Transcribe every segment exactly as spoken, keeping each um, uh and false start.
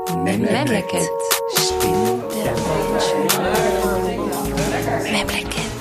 Memleket. Stimme der Menschen. Memleket.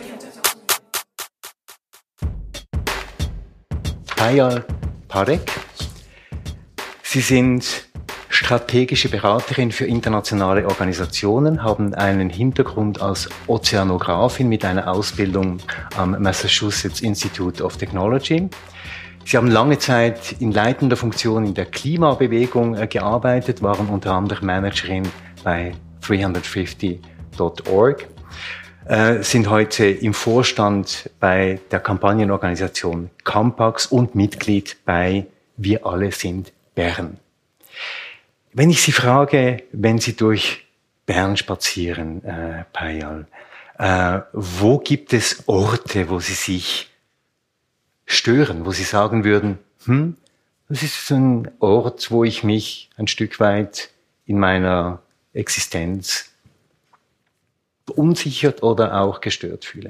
Payal Parek. Sie sind strategische Beraterin für internationale Organisationen, haben einen Hintergrund als Ozeanografin mit einer Ausbildung am Massachusetts Institute of Technology. Sie haben lange Zeit in leitender Funktion in der Klimabewegung äh, gearbeitet, waren unter anderem Managerin bei dreihundertfünfzig Punkt org, äh, sind heute im Vorstand bei der Kampagnenorganisation Campax und Mitglied bei Wir alle sind Bern. Wenn ich Sie frage, wenn Sie durch Bern spazieren, äh, Payal, äh, wo gibt es Orte, wo Sie sich stören, wo Sie sagen würden, hm, das ist ein Ort, wo ich mich ein Stück weit in meiner Existenz verunsichert oder auch gestört fühle?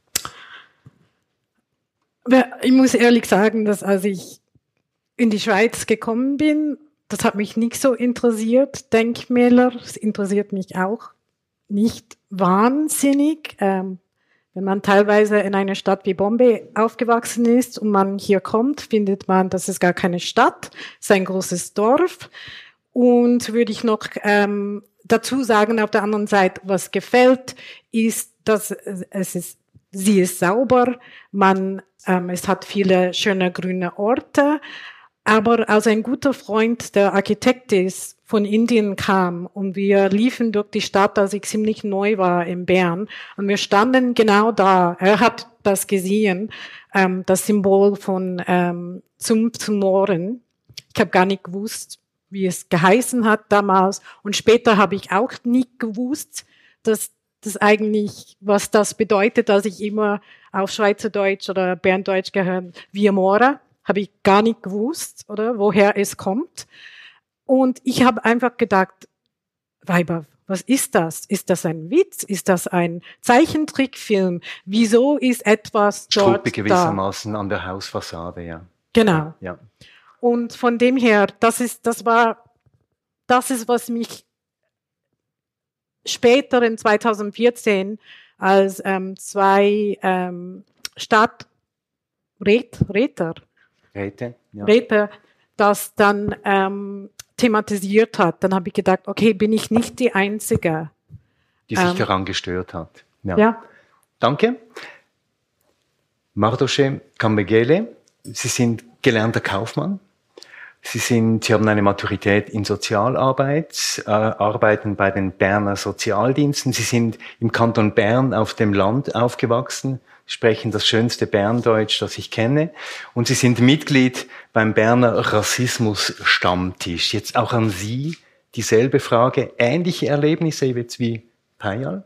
Ich muss ehrlich sagen, dass als ich in die Schweiz gekommen bin, das hat mich nicht so interessiert, Denkmäler, das interessiert mich auch nicht wahnsinnig. Ähm, Wenn man teilweise in einer Stadt wie Bombay aufgewachsen ist und man hier kommt, findet man, das ist gar keine Stadt, es ist ein großes Dorf. Und würde ich noch ähm, dazu sagen, auf der anderen Seite, was gefällt, ist, dass es ist, sie ist sauber, man, ähm, es hat viele schöne grüne Orte. Aber als ein guter Freund, der Architekt ist, von Indien kam und wir liefen durch die Stadt, als ich ziemlich neu war in Bern und wir standen genau da. Er hat das gesehen, ähm, das Symbol von ähm, zum zum Norden. Ich habe gar nicht gewusst, wie es geheißen hat damals und später habe ich auch nicht gewusst, dass das eigentlich, was das bedeutet, dass ich immer auf Schweizerdeutsch oder Berndeutsch gehört, wie Mora. Habe ich gar nicht gewusst, oder, woher es kommt. Und ich habe einfach gedacht, Weiber, was ist das? Ist das ein Witz? Ist das ein Zeichentrickfilm? Wieso ist etwas dort Struppe gewissermaßen da? An der Hausfassade, ja. Genau. Ja. Und von dem her, das ist, das war, das ist, was mich später in zweitausendvierzehn als ähm, zwei ähm, Stadträter, Räter, Räte, ja. Räte, das dann ähm, thematisiert hat. Dann habe ich gedacht, okay, bin ich nicht die Einzige, die sich ähm, daran gestört hat. Ja. ja. Danke. Mardoche Kambegele, Sie sind gelernter Kaufmann. Sie sind, Sie haben eine Maturität in Sozialarbeit, äh, arbeiten bei den Berner Sozialdiensten. Sie sind im Kanton Bern auf dem Land aufgewachsen, sprechen das schönste Berndeutsch, das ich kenne. Und Sie sind Mitglied beim Berner Rassismus-Stammtisch. Jetzt auch an Sie dieselbe Frage. Ähnliche Erlebnisse jetzt wie Payal?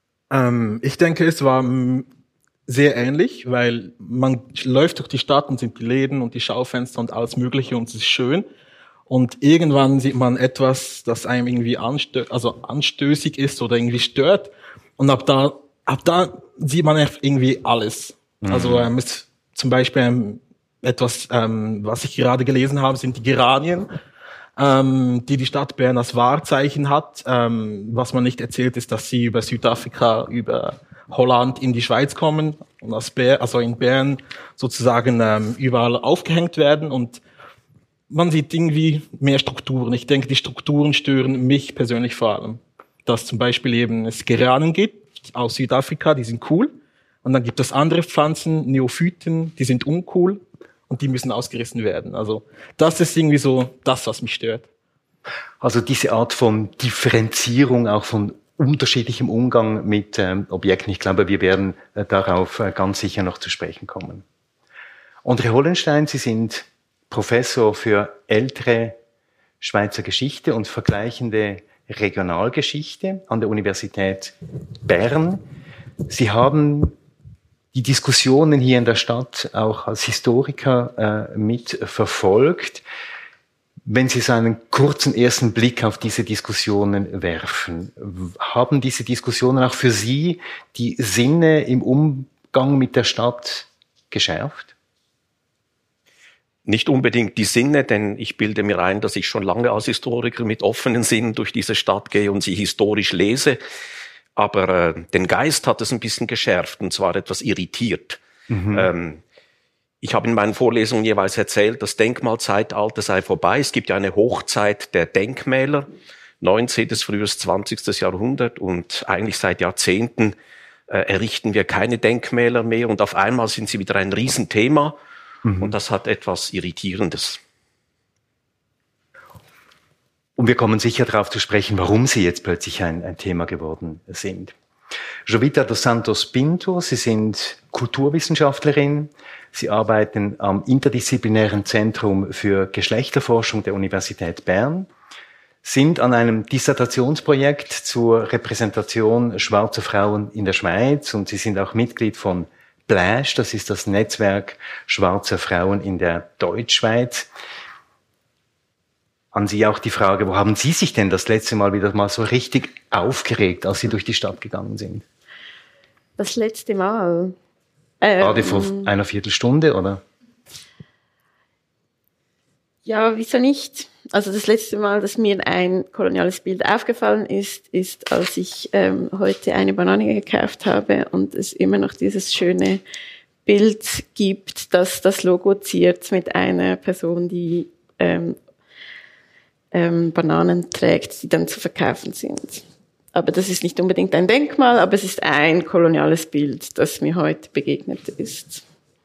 Ähm, ich denke, es war m, sehr ähnlich, weil man läuft durch die Stadt und sind die Läden und die Schaufenster und alles Mögliche und es ist schön. Und irgendwann sieht man etwas, das einem irgendwie anstö- also anstößig ist oder irgendwie stört. Und ab da Ab da sieht man irgendwie alles. Mhm. Also ähm, ist zum Beispiel ähm, etwas, ähm, was ich gerade gelesen habe, sind die Geranien, ähm, die die Stadt Bern als Wahrzeichen hat. Ähm, was man nicht erzählt, ist, dass sie über Südafrika, über Holland in die Schweiz kommen und aus Bern, also in Bern sozusagen ähm, überall aufgehängt werden. Und man sieht irgendwie mehr Strukturen. Ich denke, die Strukturen stören mich persönlich vor allem. Dass zum Beispiel eben es Geranien gibt aus Südafrika, die sind cool. Und dann gibt es andere Pflanzen, Neophyten, die sind uncool und die müssen ausgerissen werden. Also das ist irgendwie so das, was mich stört. Also diese Art von Differenzierung, auch von unterschiedlichem Umgang mit ähm, Objekten. Ich glaube, wir werden äh, darauf äh, ganz sicher noch zu sprechen kommen. André Hollenstein, Sie sind Professor für ältere Schweizer Geschichte und vergleichende Regionalgeschichte an der Universität Bern. Sie haben die Diskussionen hier in der Stadt auch als Historiker äh, mitverfolgt. Wenn Sie so einen kurzen ersten Blick auf diese Diskussionen werfen, haben diese Diskussionen auch für Sie die Sinne im Umgang mit der Stadt geschärft? nicht unbedingt die Sinne, denn ich bilde mir ein, dass ich schon lange als Historiker mit offenen Sinnen durch diese Stadt gehe und sie historisch lese. Aber äh, den Geist hat es ein bisschen geschärft und zwar etwas irritiert. Mhm. Ähm, ich habe in meinen Vorlesungen jeweils erzählt, das Denkmalzeitalter sei vorbei. Es gibt ja eine Hochzeit der Denkmäler, neunzehntes frühes zwanzigstes Jahrhundert, und eigentlich seit Jahrzehnten äh, errichten wir keine Denkmäler mehr und auf einmal sind sie wieder ein Riesenthema, mhm. und das hat etwas Irritierendes. Und wir kommen sicher darauf zu sprechen, warum sie jetzt plötzlich ein, ein Thema geworden sind. Jovita dos Santos Pinto, Sie sind Kulturwissenschaftlerin. Sie arbeiten am Interdisziplinären Zentrum für Geschlechterforschung der Universität Bern, sind an einem Dissertationsprojekt zur Repräsentation schwarzer Frauen in der Schweiz, und Sie sind auch Mitglied von BLASH, das ist das Netzwerk schwarzer Frauen in der Deutschschweiz. An Sie auch die Frage, wo haben Sie sich denn das letzte Mal wieder mal so richtig aufgeregt, als Sie durch die Stadt gegangen sind? Das letzte Mal? Ähm, Gerade vor einer Viertelstunde, oder? Ja, wieso nicht? Also das letzte Mal, dass mir ein koloniales Bild aufgefallen ist, ist, als ich ähm, heute eine Banane gekauft habe und es immer noch dieses schöne Bild gibt, das das Logo ziert mit einer Person, die ähm, ähm, Bananen trägt, die dann zu verkaufen sind. Aber das ist nicht unbedingt ein Denkmal, aber es ist ein koloniales Bild, das mir heute begegnet ist.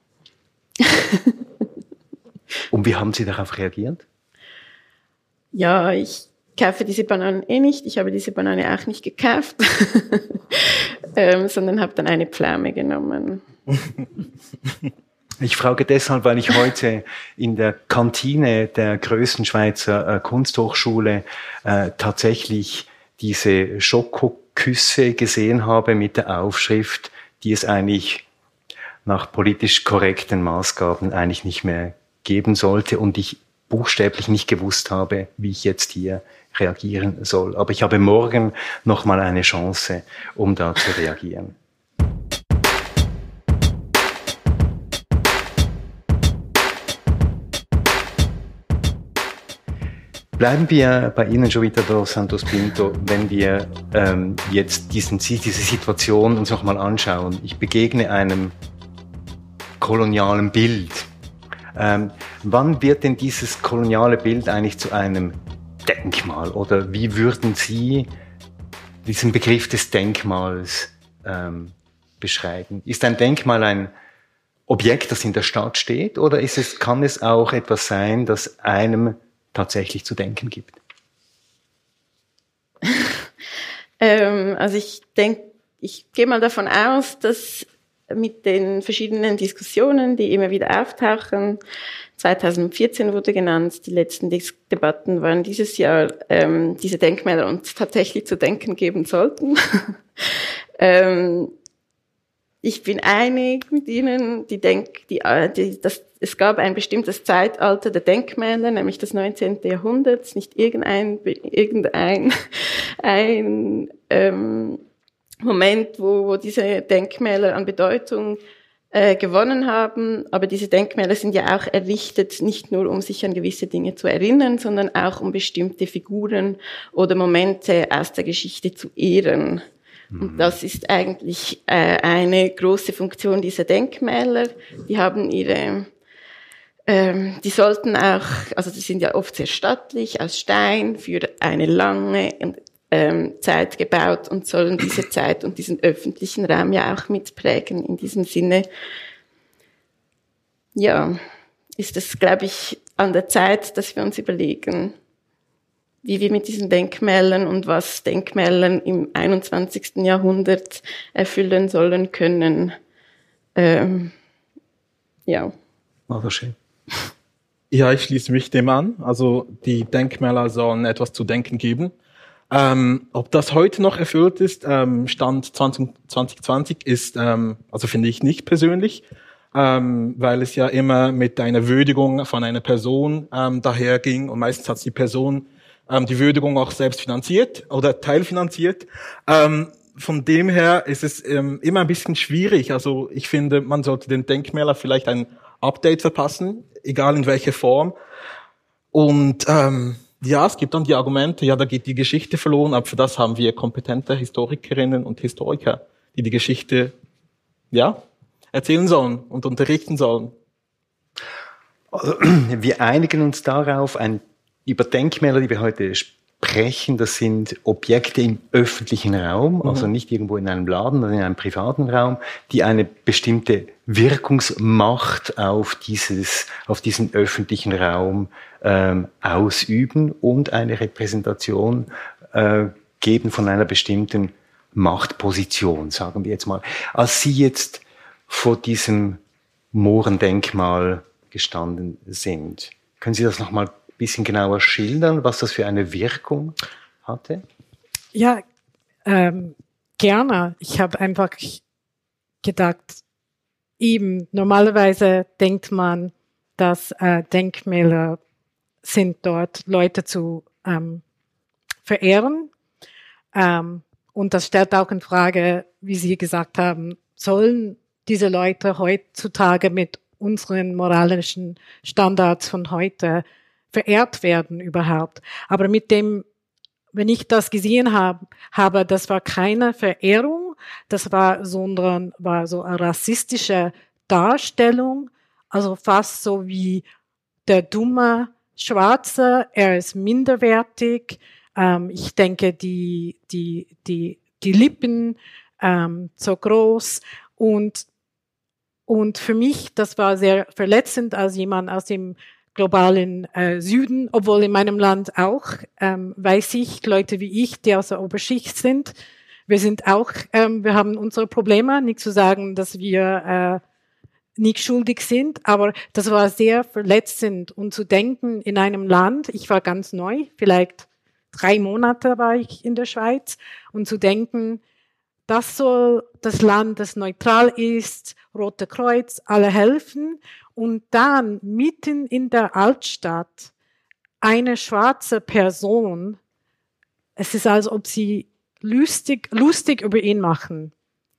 Und wie haben Sie darauf reagiert? Ja, ich kaufe diese Bananen eh nicht. Ich habe diese Banane auch nicht gekauft, ähm, sondern habe dann eine Pflaume genommen. Ich frage deshalb, weil ich heute in der Kantine der größten Schweizer äh, Kunsthochschule äh, tatsächlich diese Schokoküsse gesehen habe mit der Aufschrift, die es eigentlich nach politisch korrekten Maßgaben eigentlich nicht mehr geben sollte, und ich buchstäblich nicht gewusst habe, wie ich jetzt hier reagieren soll. Aber ich habe morgen noch mal eine Chance, um da zu reagieren. Bleiben wir bei Ihnen, Jovita dos Santos Pinto, wenn wir ähm, jetzt diesen, diese Situation uns noch mal anschauen. Ich begegne einem kolonialen Bild. Ähm, wann wird denn dieses koloniale Bild eigentlich zu einem Denkmal? Oder wie würden Sie diesen Begriff des Denkmals ähm, beschreiben? Ist ein Denkmal ein Objekt, das in der Stadt steht, oder ist es, kann es auch etwas sein, das einem tatsächlich zu denken gibt? ähm, also ich denke, ich gehe mal davon aus, dass mit den verschiedenen Diskussionen, die immer wieder auftauchen, zweitausendvierzehn wurde genannt, die letzten Dis- Debatten waren dieses Jahr, ähm, diese Denkmäler uns tatsächlich zu denken geben sollten. ähm, ich bin einig mit Ihnen, die denk, die, die, das, es gab ein bestimmtes Zeitalter der Denkmäler, nämlich das neunzehnten Jahrhundert, nicht irgendein, irgendein ein, ähm, Moment, wo, wo diese Denkmäler an Bedeutung äh, gewonnen haben. Aber diese Denkmäler sind ja auch errichtet, nicht nur um sich an gewisse Dinge zu erinnern, sondern auch um bestimmte Figuren oder Momente aus der Geschichte zu ehren. Mhm. Und das ist eigentlich äh, eine große Funktion dieser Denkmäler. Die haben ihre, ähm, die sollten auch, also die sind ja oft sehr stattlich, aus Stein, für eine lange ähm, Zeit gebaut und sollen diese Zeit und diesen öffentlichen Raum ja auch mitprägen. In diesem Sinne, ja, ist es, glaube ich, an der Zeit, dass wir uns überlegen, wie wir mit diesen Denkmälern und was Denkmälern im einundzwanzigsten Jahrhundert erfüllen sollen können. Ähm, ja. War das schön. Ja, ich schließe mich dem an. Also die Denkmäler sollen etwas zu denken geben. Ähm, ob das heute noch erfüllt ist, ähm, Stand zwanzig zwanzig ist, ähm, also finde ich nicht persönlich, ähm, weil es ja immer mit einer Würdigung von einer Person ähm, daherging und meistens hat die Person ähm, die Würdigung auch selbst finanziert oder teilfinanziert. Ähm, von dem her ist es ähm, immer ein bisschen schwierig. Also ich finde, man sollte den Denkmäler vielleicht ein Update verpassen, egal in welcher Form. Und ähm, ja, es gibt dann die Argumente, ja, da geht die Geschichte verloren, aber für das haben wir kompetente Historikerinnen und Historiker, die die Geschichte, ja, erzählen sollen und unterrichten sollen. Also, wir einigen uns darauf, ein, über Denkmäler, die wir heute sprechen, das sind Objekte im öffentlichen Raum, mhm. also nicht irgendwo in einem Laden, sondern in einem privaten Raum, die eine bestimmte Wirkungsmacht auf dieses, auf diesen öffentlichen Raum ähm, ausüben und eine Repräsentation äh, geben von einer bestimmten Machtposition, sagen wir jetzt mal. Als Sie jetzt vor diesem Mohrendenkmal gestanden sind, können Sie das noch mal ein bisschen genauer schildern, was das für eine Wirkung hatte? Ja, ähm, gerne. Ich habe einfach gedacht, eben normalerweise denkt man, dass äh, Denkmäler sind dort Leute zu ähm, verehren. Ähm, und das stellt auch in Frage, wie Sie gesagt haben, sollen diese Leute heutzutage mit unseren moralischen Standards von heute verehrt werden überhaupt. Aber mit dem, wenn ich das gesehen habe, habe, das war keine Verehrung, das war, sondern war so eine rassistische Darstellung, also fast so wie der dumme Schwarze, er ist minderwertig. Ähm, ich denke, die, die, die, die Lippen ähm, so groß und Und für mich, das war sehr verletzend als jemand aus dem globalen äh, Süden, obwohl in meinem Land auch, ähm, weiß ich, Leute wie ich, die aus der Oberschicht sind, wir sind auch, ähm, wir haben unsere Probleme, nicht zu sagen, dass wir äh, nicht schuldig sind, aber das war sehr verletzend und zu denken in einem Land, ich war ganz neu, vielleicht drei Monate war ich in der Schweiz und zu denken, das soll das Land, das neutral ist, Rote Kreuz, alle helfen und dann mitten in der Altstadt eine schwarze Person, es ist, als ob sie lustig, lustig über ihn machen.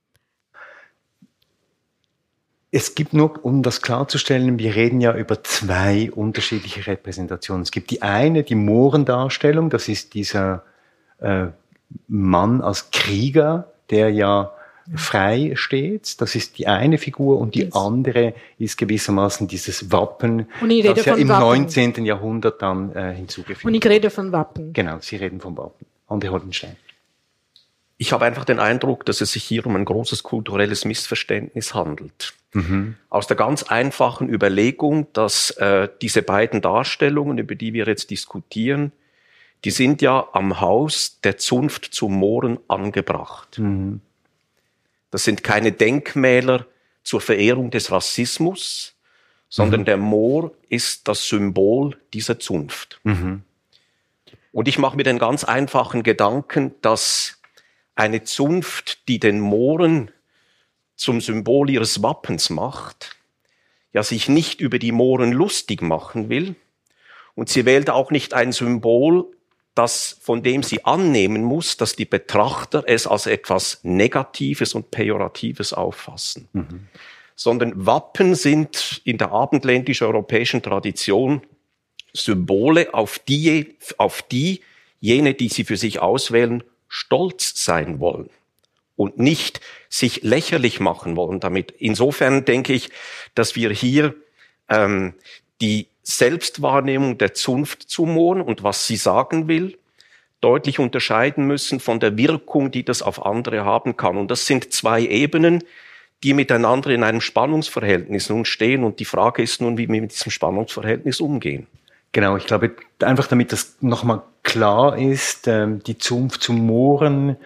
Es gibt nur, um das klarzustellen, wir reden ja über zwei unterschiedliche Repräsentationen. Es gibt die eine, die Mohrendarstellung, das ist dieser äh, Mann als Krieger, der ja frei steht. Das ist die eine Figur und die yes. andere ist gewissermaßen dieses Wappen, das ja im Wappen. neunzehnten Jahrhundert dann äh, hinzugefügt wurde. Und ich rede von Wappen. Genau, Sie reden vom Wappen. Andi Holdenstein. Ich habe einfach den Eindruck, dass es sich hier um ein großes kulturelles Missverständnis handelt. Mhm. Aus der ganz einfachen Überlegung, dass äh, diese beiden Darstellungen, über die wir jetzt diskutieren, die sind ja am Haus der Zunft zu Mohren angebracht. Mhm. Das sind keine Denkmäler zur Verehrung des Rassismus, sondern mhm. der Mohr ist das Symbol dieser Zunft. Mhm. Und ich mache mir den ganz einfachen Gedanken, dass eine Zunft, die den Mohren zum Symbol ihres Wappens macht, ja sich nicht über die Mohren lustig machen will. Und sie wählt auch nicht ein Symbol, das, von dem sie annehmen muss, dass die Betrachter es als etwas Negatives und Pejoratives auffassen. Mhm. Sondern Wappen sind in der abendländisch-europäischen Tradition Symbole, auf die, auf die jene, die sie für sich auswählen, stolz sein wollen und nicht sich lächerlich machen wollen damit. Insofern denke ich, dass wir hier ähm, die Selbstwahrnehmung der Zunft zu Mohren und was sie sagen will, deutlich unterscheiden müssen von der Wirkung, die das auf andere haben kann. Und das sind zwei Ebenen, die miteinander in einem Spannungsverhältnis nun stehen. Und die Frage ist nun, wie wir mit diesem Spannungsverhältnis umgehen. Genau, ich glaube, einfach damit das nochmal klar ist, die Zunft zu Mohren,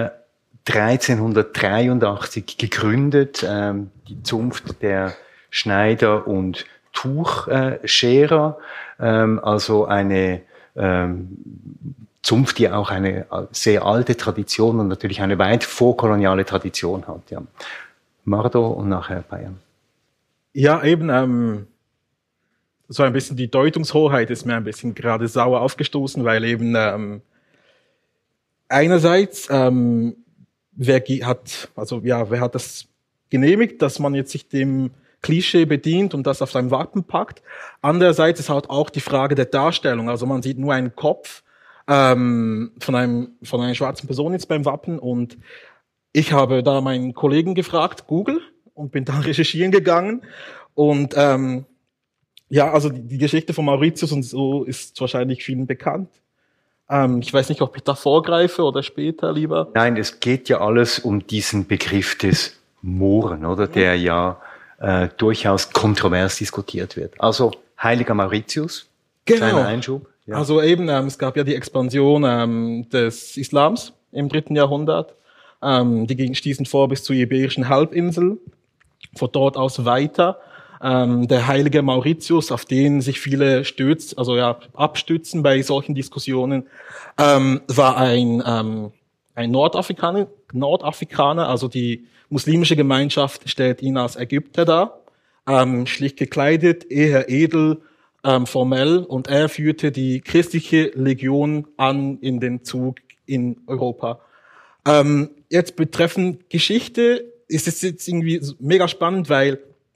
dreizehnhundertdreiundachtzig gegründet, die Zunft der Schneider und Tuchscherer, also eine Zunft, die auch eine sehr alte Tradition und natürlich eine weit vorkoloniale Tradition hat. Ja. Mardo und nachher Bayern. Ja, eben, ähm, so ein bisschen die Deutungshoheit ist mir ein bisschen gerade sauer aufgestoßen, weil eben ähm, einerseits ähm, wer hat, also ja, wer hat das genehmigt, dass man jetzt sich dem Klischee bedient und das auf sein Wappen packt. Andererseits ist halt auch die Frage der Darstellung. Also man sieht nur einen Kopf ähm, von einem von einer schwarzen Person jetzt beim Wappen und ich habe da meinen Kollegen gefragt, Google, und bin dann recherchieren gegangen und ähm, ja, also die, die Geschichte von Mauritius und so ist wahrscheinlich vielen bekannt. Ähm, ich weiß nicht, ob ich da vorgreife oder später lieber. Nein, es geht ja alles um diesen Begriff des Mohren, oder, der ja äh, durchaus kontrovers diskutiert wird. Also heiliger Mauritius, Genau. kleiner Einschub. Ja. Also eben, ähm, es gab ja die Expansion ähm, des Islams im dritten Jahrhundert. Ähm, die ging stießen vor bis zur Iberischen Halbinsel, von dort aus weiter. Ähm, der heilige Mauritius, auf den sich viele stütz, also ja, abstützen bei solchen Diskussionen, ähm, war ein, ähm, ein Nordafrikaner, Nordafrikaner, also die muslimische Gemeinschaft stellt ihn als Ägypter dar, ähm, schlicht gekleidet, eher edel, ähm, formell, und er führte die christliche Legion an in den Zug in Europa. Ähm, jetzt betreffend Geschichte ist es jetzt irgendwie mega spannend, weil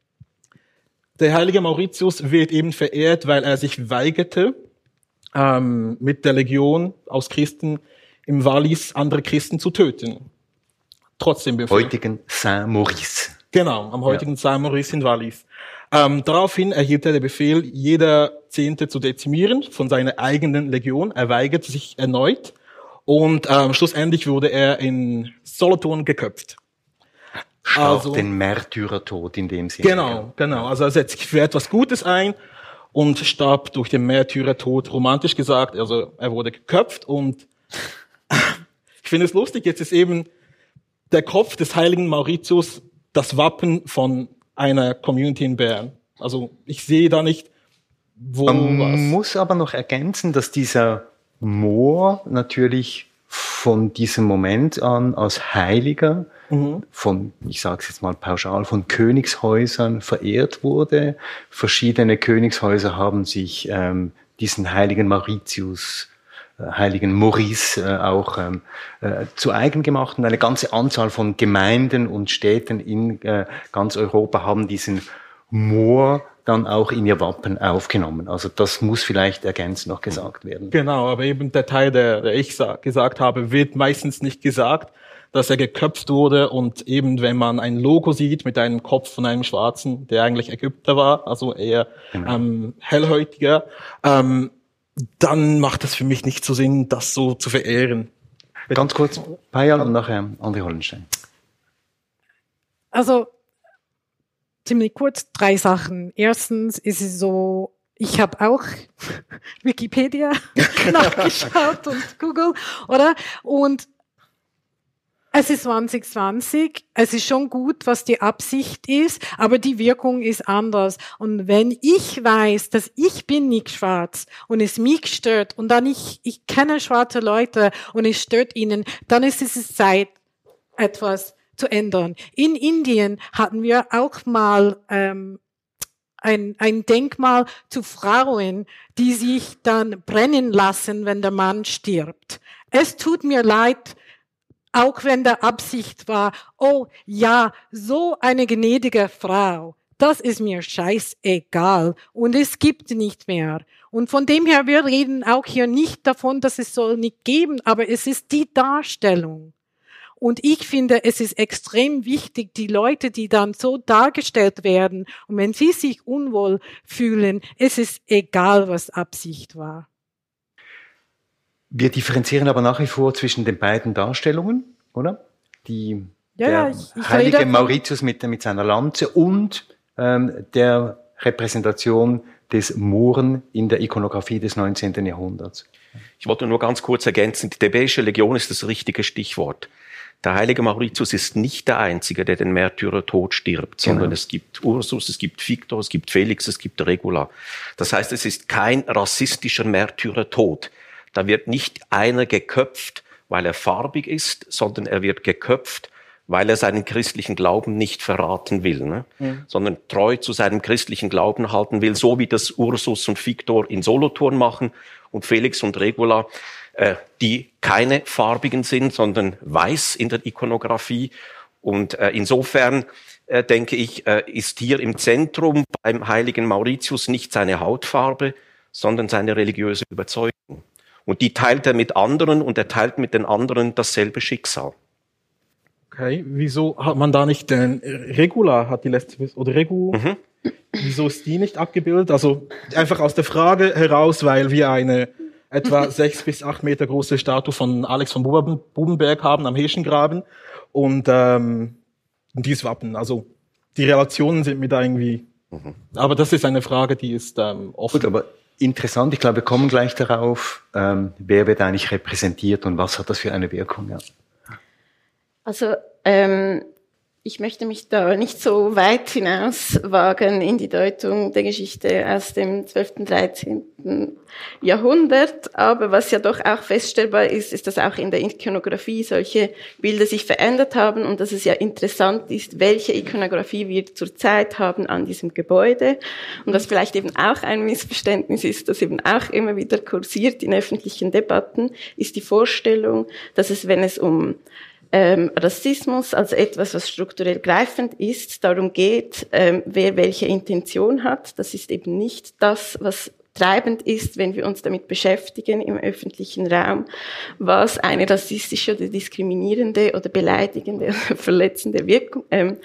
der heilige Mauritius wird eben verehrt, weil er sich weigerte, ähm, mit der Legion aus Christen im Wallis andere Christen zu töten. Trotzdem befehl. Heutigen Saint-Maurice. Genau, am heutigen ja. Saint-Maurice in Wallis. Ähm, daraufhin erhielt er den Befehl, jeder Zehnte zu dezimieren von seiner eigenen Legion. Er weigerte sich erneut und ähm, schlussendlich wurde er in Solothurn geköpft. Starb Also, den Märtyrertod in dem Sinne. Genau, genau. Also er setzt sich für etwas Gutes ein und starb durch den Märtyrertod, romantisch gesagt. Also er wurde geköpft und ich finde es lustig, jetzt ist eben der Kopf des heiligen Mauritius das Wappen von einer Community in Bern. Also ich sehe da nicht, wo Man was. muss aber noch ergänzen, dass dieser Moor natürlich von diesem Moment an als Heiliger mhm. von, ich sage es jetzt mal pauschal, von Königshäusern verehrt wurde. Verschiedene Königshäuser haben sich ähm, diesen heiligen Mauritius, äh, heiligen Maurice äh, auch ähm, äh, zu eigen gemacht. Und eine ganze Anzahl von Gemeinden und Städten in äh, ganz Europa haben diesen Moor dann auch in ihr Wappen aufgenommen. Also das muss vielleicht ergänzend noch gesagt werden. Genau, aber eben der Teil, der, der ich sa- gesagt habe, wird meistens nicht gesagt, dass er geköpft wurde, und eben wenn man ein Logo sieht mit einem Kopf von einem Schwarzen, der eigentlich Ägypter war, also eher genau. ähm, hellhäutiger, ähm, dann macht es für mich nicht so Sinn, das so zu verehren. Ganz kurz, Payal und nachher André Hollenstein. Also ziemlich kurz, drei Sachen. Erstens ist es so, ich habe auch Wikipedia nachgeschaut und Google, oder? Und es ist zwanzig zwanzig, es ist schon gut, was die Absicht ist, aber die Wirkung ist anders. Und wenn ich weiß, dass ich bin nicht schwarz und es mich stört und dann ich, ich kenne schwarze Leute und es stört ihnen, dann ist es Zeit, etwas zu ändern. In Indien hatten wir auch mal ähm, ein, ein Denkmal zu Frauen, die sich dann brennen lassen, wenn der Mann stirbt. Es tut mir leid, auch wenn der Absicht war, oh ja, so eine gnädige Frau, das ist mir scheißegal und es gibt nicht mehr. Und von dem her, wir reden auch hier nicht davon, dass es soll nicht geben, aber es ist die Darstellung. Und ich finde, es ist extrem wichtig, die Leute, die dann so dargestellt werden, und wenn sie sich unwohl fühlen, es ist egal, was Absicht war. Wir differenzieren aber nach wie vor zwischen den beiden Darstellungen, oder? Die, ja, der ja, ich, ich heilige rede Mauritius mit, mit seiner Lanze und ähm, der Repräsentation des Mohren in der Ikonografie des neunzehnten Jahrhunderts. Ich wollte nur ganz kurz ergänzen, die thebäische Legion ist das richtige Stichwort. Der heilige Mauritius ist nicht der Einzige, der den Märtyrertod stirbt, Genau. sondern es gibt Ursus, es gibt Victor, es gibt Felix, es gibt Regula. Das heißt, es ist kein rassistischer Märtyrertod. Da wird nicht einer geköpft, weil er farbig ist, sondern er wird geköpft, weil er seinen christlichen Glauben nicht verraten will, ne? Mhm. sondern treu zu seinem christlichen Glauben halten will, so wie das Ursus und Victor in Solothurn machen und Felix und Regula, äh, die keine farbigen sind, sondern weiß in der Ikonografie. Und äh, insofern äh, denke ich, äh, ist hier im Zentrum beim heiligen Mauritius nicht seine Hautfarbe, sondern seine religiöse Überzeugung. Und die teilt er mit anderen und er teilt mit den anderen dasselbe Schicksal. Okay, wieso hat man da nicht den Regula, hat die letzte, oder Regu, Mhm. wieso ist die nicht abgebildet? Also einfach aus der Frage heraus, weil wir eine etwa sechs bis acht Meter große Statue von Alex von Buben- Bubenberg haben am Heschengraben und ähm, dieses Wappen. Also die Relationen sind mir da irgendwie, Mhm. aber das ist eine Frage, die ist ähm, offen. Gut, aber interessant, ich glaube, wir kommen gleich darauf, ähm, wer wird eigentlich repräsentiert und was hat das für eine Wirkung? Ja. Also ähm, ich möchte mich da nicht so weit hinaus wagen in die Deutung der Geschichte aus dem zwölften, dreizehnten Jahrhundert. Aber was ja doch auch feststellbar ist, ist, dass auch in der Ikonographie solche Bilder sich verändert haben und dass es ja interessant ist, welche Ikonographie wir zurzeit haben an diesem Gebäude. Und was vielleicht eben auch ein Missverständnis ist, das eben auch immer wieder kursiert in öffentlichen Debatten, ist die Vorstellung, dass es, wenn es um Ähm, Rassismus als etwas, was strukturell greifend ist, darum geht, ähm, wer welche Intention hat. Das ist eben nicht das, was treibend ist, wenn wir uns damit beschäftigen im öffentlichen Raum, was eine rassistische oder diskriminierende oder beleidigende oder verletzende Wirkung ähm,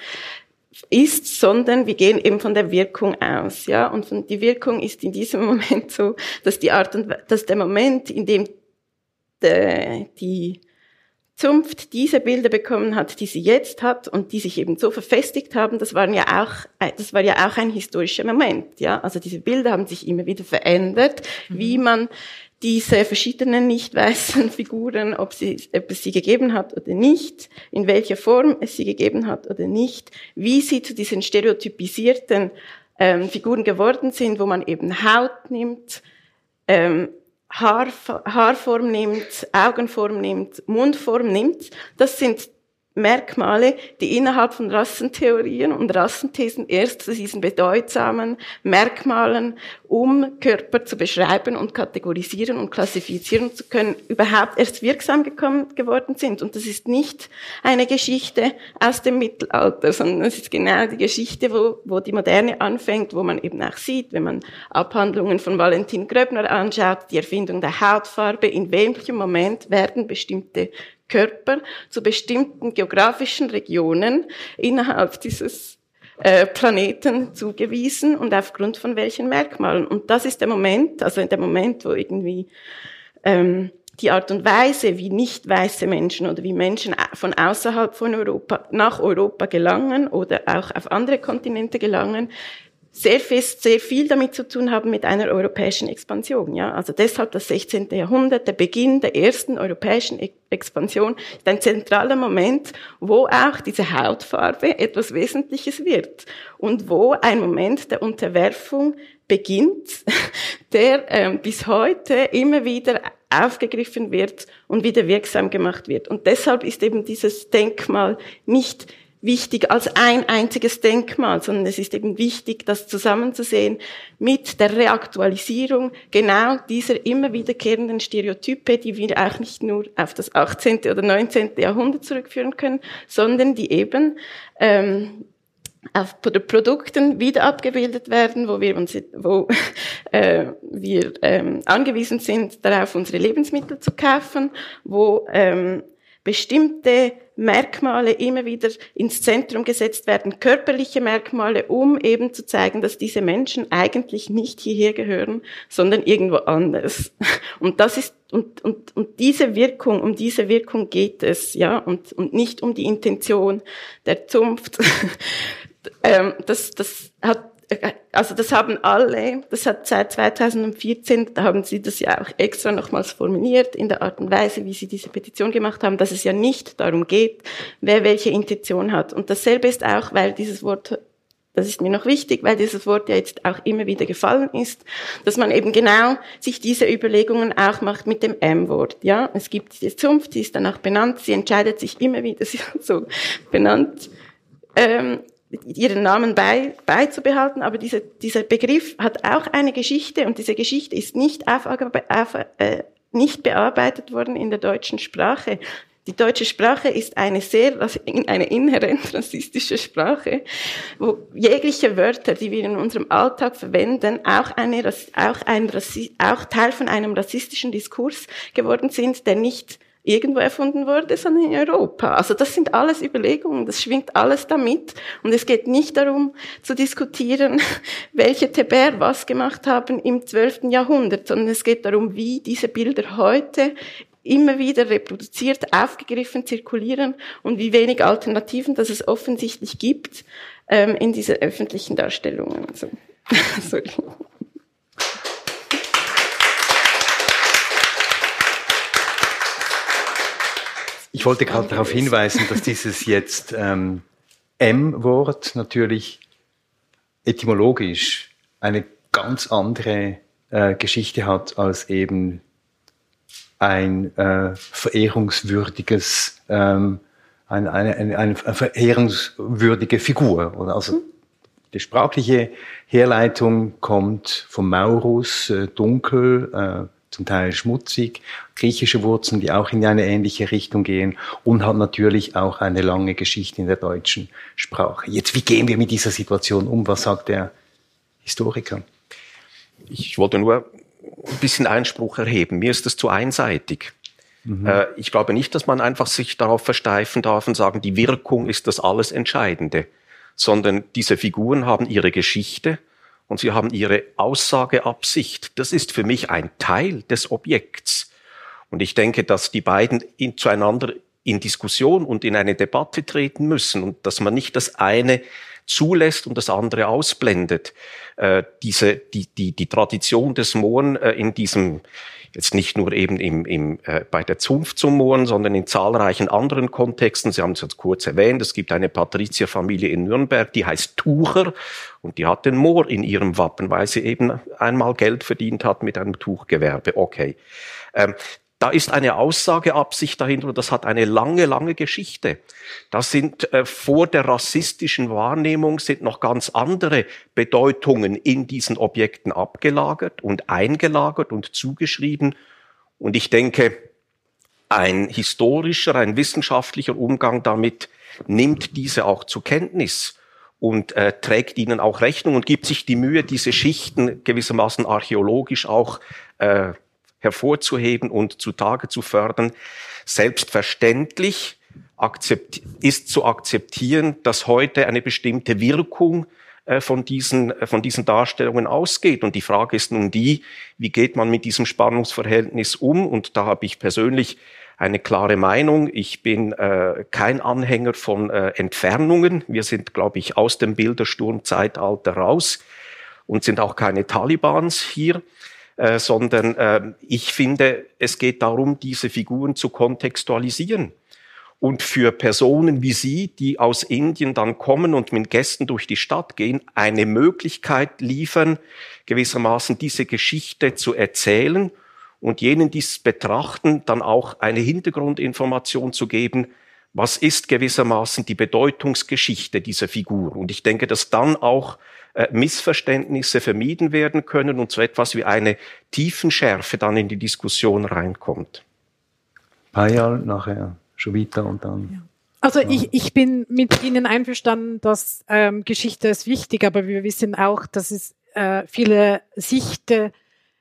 ist, sondern wir gehen eben von der Wirkung aus, ja. Und von, die Wirkung ist in diesem Moment so, dass die Art und dass der Moment, in dem de, die Zunft diese Bilder bekommen hat, die sie jetzt hat und die sich eben so verfestigt haben, das waren ja auch, das war ja auch ein historischer Moment, ja. Also diese Bilder haben sich immer wieder verändert, mhm. wie man diese verschiedenen nicht weißen Figuren, ob sie, ob es sie gegeben hat oder nicht, in welcher Form es sie gegeben hat oder nicht, wie sie zu diesen stereotypisierten ähm, Figuren geworden sind, wo man eben Haut nimmt, ähm, Haar, Haarform nimmt, Augenform nimmt, Mundform nimmt. Das sind Merkmale, die innerhalb von Rassentheorien und Rassenthesen erst zu diesen bedeutsamen Merkmalen, um Körper zu beschreiben und kategorisieren und klassifizieren zu können, überhaupt erst wirksam gekommen, geworden sind. Und das ist nicht eine Geschichte aus dem Mittelalter, sondern es ist genau die Geschichte, wo, wo die Moderne anfängt, wo man eben auch sieht, wenn man Abhandlungen von Valentin Gröbner anschaut, die Erfindung der Hautfarbe, in welchem Moment werden bestimmte Körper zu bestimmten geografischen Regionen innerhalb dieses äh, Planeten zugewiesen und aufgrund von welchen Merkmalen. Und das ist der Moment, also der Moment, wo irgendwie ähm, die Art und Weise, wie nicht weiße Menschen oder wie Menschen von außerhalb von Europa nach Europa gelangen oder auch auf andere Kontinente gelangen, sehr fest, sehr viel damit zu tun haben mit einer europäischen Expansion, ja. Also deshalb das sechzehnte Jahrhundert, der Beginn der ersten europäischen Expansion, ist ein zentraler Moment, wo auch diese Hautfarbe etwas Wesentliches wird und wo ein Moment der Unterwerfung beginnt, der ähm, bis heute immer wieder aufgegriffen wird und wieder wirksam gemacht wird. Und deshalb ist eben dieses Denkmal nicht wichtig als ein einziges Denkmal, sondern es ist eben wichtig, das zusammenzusehen mit der Reaktualisierung genau dieser immer wiederkehrenden Stereotype, die wir auch nicht nur auf das achtzehnte oder neunzehnte Jahrhundert zurückführen können, sondern die eben ähm, auf Produkten wieder abgebildet werden, wo wir uns, wo äh, wir ähm, angewiesen sind, darauf unsere Lebensmittel zu kaufen, wo ähm, bestimmte Merkmale immer wieder ins Zentrum gesetzt werden, körperliche Merkmale, um eben zu zeigen, dass diese Menschen eigentlich nicht hierher gehören, sondern irgendwo anders. Und das ist und und und diese Wirkung, um diese Wirkung geht es, ja, und und nicht um die Intention der Zunft. ähm, das das hat Also das haben alle, das hat seit zweitausendvierzehn, da haben sie das ja auch extra nochmals formuliert in der Art und Weise, wie sie diese Petition gemacht haben, dass es ja nicht darum geht, wer welche Intention hat. Und dasselbe ist auch, weil dieses Wort, das ist mir noch wichtig, weil dieses Wort ja jetzt auch immer wieder gefallen ist, dass man eben genau sich diese Überlegungen auch macht mit dem M-Wort. Ja, es gibt die Zunft, die ist danach benannt, sie entscheidet sich immer wieder, sie ist so benannt, ähm, ihren Namen bei, beizubehalten, aber diese, dieser Begriff hat auch eine Geschichte und diese Geschichte ist nicht, auf, auf, äh, nicht bearbeitet worden in der deutschen Sprache. Die deutsche Sprache ist eine sehr, eine inhärent rassistische Sprache, wo jegliche Wörter, die wir in unserem Alltag verwenden, auch eine, auch ein, auch Teil von einem rassistischen Diskurs geworden sind, der nicht irgendwo erfunden wurde, sondern in Europa. Also das sind alles Überlegungen, das schwingt alles damit. Und es geht nicht darum zu diskutieren, welche Teber was gemacht haben im zwölften Jahrhundert, sondern es geht darum, wie diese Bilder heute immer wieder reproduziert, aufgegriffen, zirkulieren und wie wenig Alternativen, dass es offensichtlich gibt ähm, in diese öffentlichen Darstellungen. Also, sorry. Ich wollte gerade darauf hinweisen, dass dieses jetzt ähm, M-Wort natürlich etymologisch eine ganz andere äh, Geschichte hat als eben ein äh, verehrungswürdiges, ähm, eine, eine, eine, eine verehrungswürdige Figur. Oder? Also die sprachliche Herleitung kommt vom Maurus, äh, dunkel, äh, zum Teil schmutzig, griechische Wurzeln, die auch in eine ähnliche Richtung gehen und hat natürlich auch eine lange Geschichte in der deutschen Sprache. Jetzt, wie gehen wir mit dieser Situation um? Was sagt der Historiker? Ich wollte nur ein bisschen Einspruch erheben. Mir ist das zu einseitig. Mhm. Äh, ich glaube nicht, dass man einfach sich darauf versteifen darf und sagen, die Wirkung ist das alles Entscheidende, sondern diese Figuren haben ihre Geschichte und sie haben ihre Aussageabsicht. Das ist für mich ein Teil des Objekts. Und ich denke, dass die beiden in, zueinander in Diskussion und in eine Debatte treten müssen und dass man nicht das eine zulässt und das andere ausblendet. Äh, diese, die, die, die Tradition des Mohren äh, in diesem, jetzt nicht nur eben im, im, äh, bei der Zunft zum Mohren, sondern in zahlreichen anderen Kontexten. Sie haben es jetzt kurz erwähnt, es gibt eine Patrizierfamilie in Nürnberg, die heißt Tucher und die hat den Mohr in ihrem Wappen, weil sie eben einmal Geld verdient hat mit einem Tuchgewerbe. Okay. Ähm, Da ist eine Aussageabsicht dahinter und das hat eine lange, lange Geschichte. Das sind äh, vor der rassistischen Wahrnehmung sind noch ganz andere Bedeutungen in diesen Objekten abgelagert und eingelagert und zugeschrieben. Und ich denke, ein historischer, ein wissenschaftlicher Umgang damit nimmt diese auch zur Kenntnis und äh, trägt ihnen auch Rechnung und gibt sich die Mühe, diese Schichten gewissermaßen archäologisch auch äh, hervorzuheben und zutage zu fördern. Selbstverständlich akzept, ist zu akzeptieren, dass heute eine bestimmte Wirkung äh, von diesen, äh, von diesen Darstellungen ausgeht. Und die Frage ist nun die, wie geht man mit diesem Spannungsverhältnis um? Und da habe ich persönlich eine klare Meinung. Ich bin äh, kein Anhänger von äh, Entfernungen. Wir sind, glaube ich, aus dem Bildersturmzeitalter raus und sind auch keine Talibans hier. Äh, sondern äh, ich finde, es geht darum, diese Figuren zu kontextualisieren. Und für Personen wie Sie, die aus Indien dann kommen und mit Gästen durch die Stadt gehen, eine Möglichkeit liefern, gewissermaßen diese Geschichte zu erzählen und jenen, die es betrachten, dann auch eine Hintergrundinformation zu geben, was ist gewissermaßen die Bedeutungsgeschichte dieser Figur. Und ich denke, dass dann auch äh, Missverständnisse vermieden werden können und so etwas wie eine Tiefenschärfe dann in die Diskussion reinkommt. Payal, nachher Jovita und dann... Ja. Also ich, ich bin mit Ihnen einverstanden, dass ähm, Geschichte ist wichtig, aber wir wissen auch, dass es äh, viele Sichten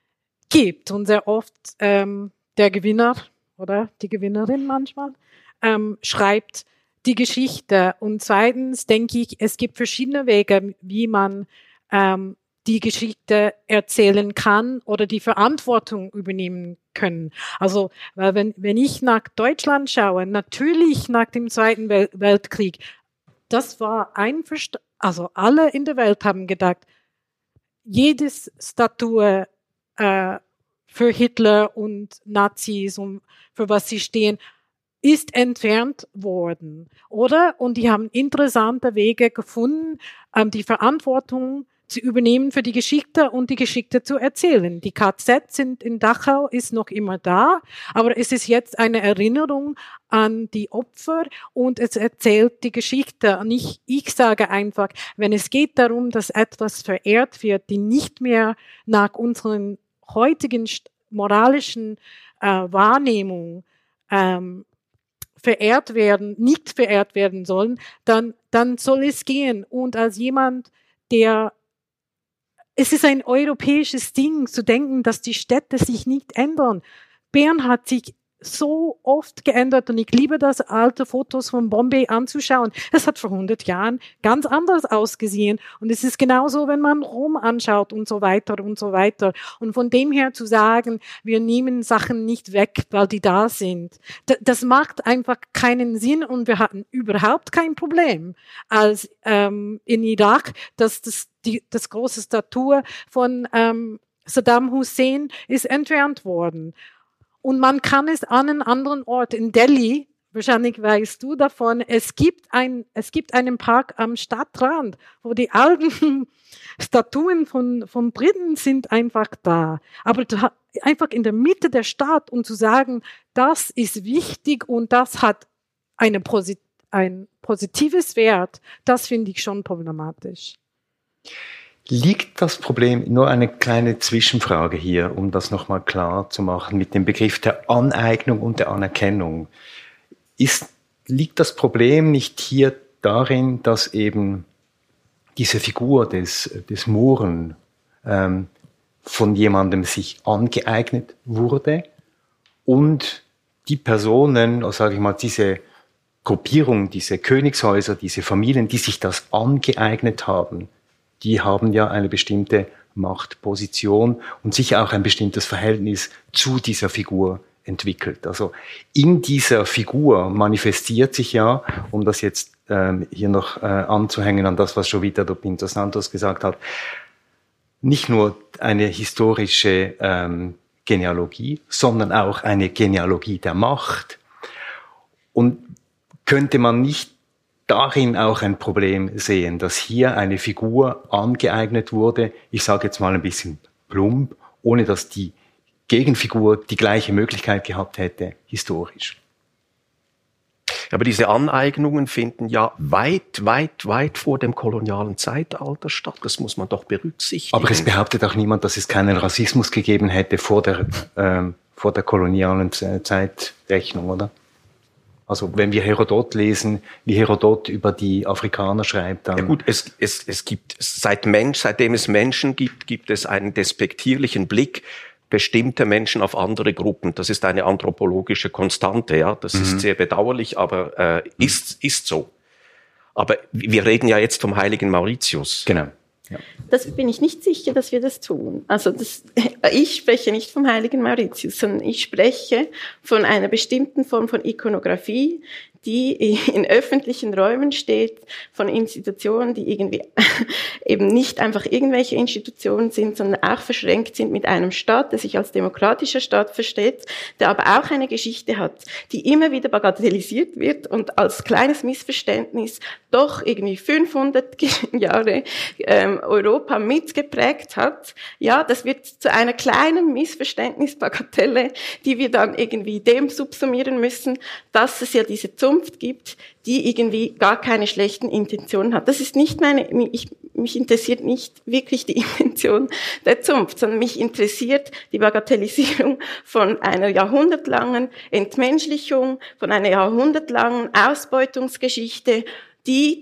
gibt und sehr oft ähm, der Gewinner oder die Gewinnerin manchmal ähm, schreibt die Geschichte. Und zweitens denke ich, es gibt verschiedene Wege, wie man ähm, die Geschichte erzählen kann oder die Verantwortung übernehmen können. Also, weil wenn, wenn ich nach Deutschland schaue, natürlich nach dem Zweiten Wel- Weltkrieg, das war einverstanden, also alle in der Welt haben gedacht, jedes Statue äh, für Hitler und Nazis und für was sie stehen, ist entfernt worden, oder? Und die haben interessante Wege gefunden, ähm, die Verantwortung zu übernehmen für die Geschichte und die Geschichte zu erzählen. Die K Z sind in Dachau, ist noch immer da, aber es ist jetzt eine Erinnerung an die Opfer und es erzählt die Geschichte. Und ich, ich sage einfach, wenn es geht darum, dass etwas verehrt wird, die nicht mehr nach unseren heutigen moralischen äh, Wahrnehmung ähm, verehrt werden, nicht verehrt werden sollen, dann, dann soll es gehen. Und als jemand, der, es ist ein europäisches Ding zu denken, dass die Städte sich nicht ändern. Bern hat sich so oft geändert und ich liebe das, alte Fotos von Bombay anzuschauen. Es hat vor hundert Jahren ganz anders ausgesehen und es ist genauso, wenn man Rom anschaut und so weiter und so weiter. Und von dem her zu sagen, wir nehmen Sachen nicht weg, weil die da sind, d- das macht einfach keinen Sinn und wir hatten überhaupt kein Problem, als ähm, in Irak, dass das, die, das große Statue von ähm, Saddam Hussein ist entfernt worden. Und man kann es an einem anderen Ort, in Delhi, wahrscheinlich weißt du davon, es gibt ein, es gibt einen Park am Stadtrand, wo die alten Statuen von, von Briten sind einfach da. Aber da, einfach in der Mitte der Stadt und zu sagen, das ist wichtig und das hat eine Posit- ein positives Wert, das finde ich schon problematisch. Liegt das Problem, nur eine kleine Zwischenfrage hier, um das nochmal klar zu machen, mit dem Begriff der Aneignung und der Anerkennung. Ist, liegt das Problem nicht hier darin, dass eben diese Figur des, des Mohren ähm, von jemandem sich angeeignet wurde und die Personen, also sage ich mal, diese Gruppierung, diese Königshäuser, diese Familien, die sich das angeeignet haben, die haben ja eine bestimmte Machtposition und sicher auch ein bestimmtes Verhältnis zu dieser Figur entwickelt. Also in dieser Figur manifestiert sich ja, um das jetzt ähm, hier noch äh, anzuhängen an das, was Jovita do Pinto Santos gesagt hat, nicht nur eine historische ähm, Genealogie, sondern auch eine Genealogie der Macht. Und könnte man nicht darin auch ein Problem sehen, dass hier eine Figur angeeignet wurde, ich sage jetzt mal ein bisschen plump, ohne dass die Gegenfigur die gleiche Möglichkeit gehabt hätte, historisch. Aber diese Aneignungen finden ja weit, weit, weit vor dem kolonialen Zeitalter statt. Das muss man doch berücksichtigen. Aber es behauptet auch niemand, dass es keinen Rassismus gegeben hätte vor der, ähm, vor der kolonialen Zeitrechnung, oder? Also wenn wir Herodot lesen, wie Herodot über die Afrikaner schreibt, dann... Ja gut, es, es, es gibt, seit Mensch, seitdem es Menschen gibt, gibt es einen despektierlichen Blick bestimmter Menschen auf andere Gruppen. Das ist eine anthropologische Konstante, ja. Das mhm. ist sehr bedauerlich, aber äh, ist, ist so. Aber wir reden ja jetzt vom heiligen Mauritius. Genau. Ja. Das bin ich nicht sicher, dass wir das tun. Also das, ich spreche nicht vom heiligen Mauritius, sondern ich spreche von einer bestimmten Form von Ikonografie, die in öffentlichen Räumen steht, von Institutionen, die irgendwie eben nicht einfach irgendwelche Institutionen sind, sondern auch verschränkt sind mit einem Staat, der sich als demokratischer Staat versteht, der aber auch eine Geschichte hat, die immer wieder bagatellisiert wird und als kleines Missverständnis doch irgendwie fünfhundert Jahre ähm, Europa mitgeprägt hat. Ja, das wird zu einer kleinen Missverständnisbagatelle, die wir dann irgendwie dem subsumieren müssen, dass es ja diese Zunft gibt, die irgendwie gar keine schlechten Intentionen hat. Das ist nicht meine, ich, mich interessiert nicht wirklich die Intention der Zunft, sondern mich interessiert die Bagatellisierung von einer jahrhundertlangen Entmenschlichung, von einer jahrhundertlangen Ausbeutungsgeschichte, die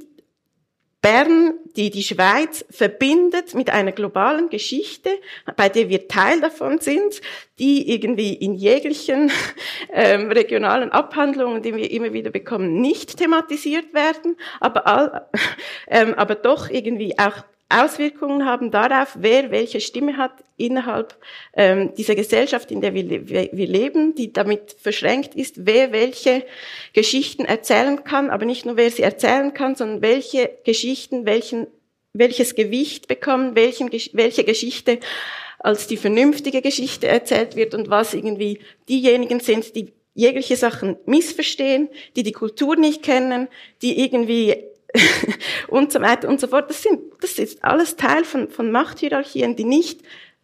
Bern, die die Schweiz verbindet mit einer globalen Geschichte, bei der wir Teil davon sind, die irgendwie in jeglichen ähm, regionalen Abhandlungen, die wir immer wieder bekommen, nicht thematisiert werden, aber, all, ähm, aber doch irgendwie auch Auswirkungen haben darauf, wer welche Stimme hat innerhalb ähm, dieser Gesellschaft, in der wir, wir, wir leben, die damit verschränkt ist, wer welche Geschichten erzählen kann, aber nicht nur wer sie erzählen kann, sondern welche Geschichten, welchen, welches Gewicht bekommen, welchen, welche Geschichte als die vernünftige Geschichte erzählt wird und was irgendwie diejenigen sind, die jegliche Sachen missverstehen, die die Kultur nicht kennen, die irgendwie und so weiter und so fort. Das sind, das ist alles Teil von, von Machthierarchien, die nicht,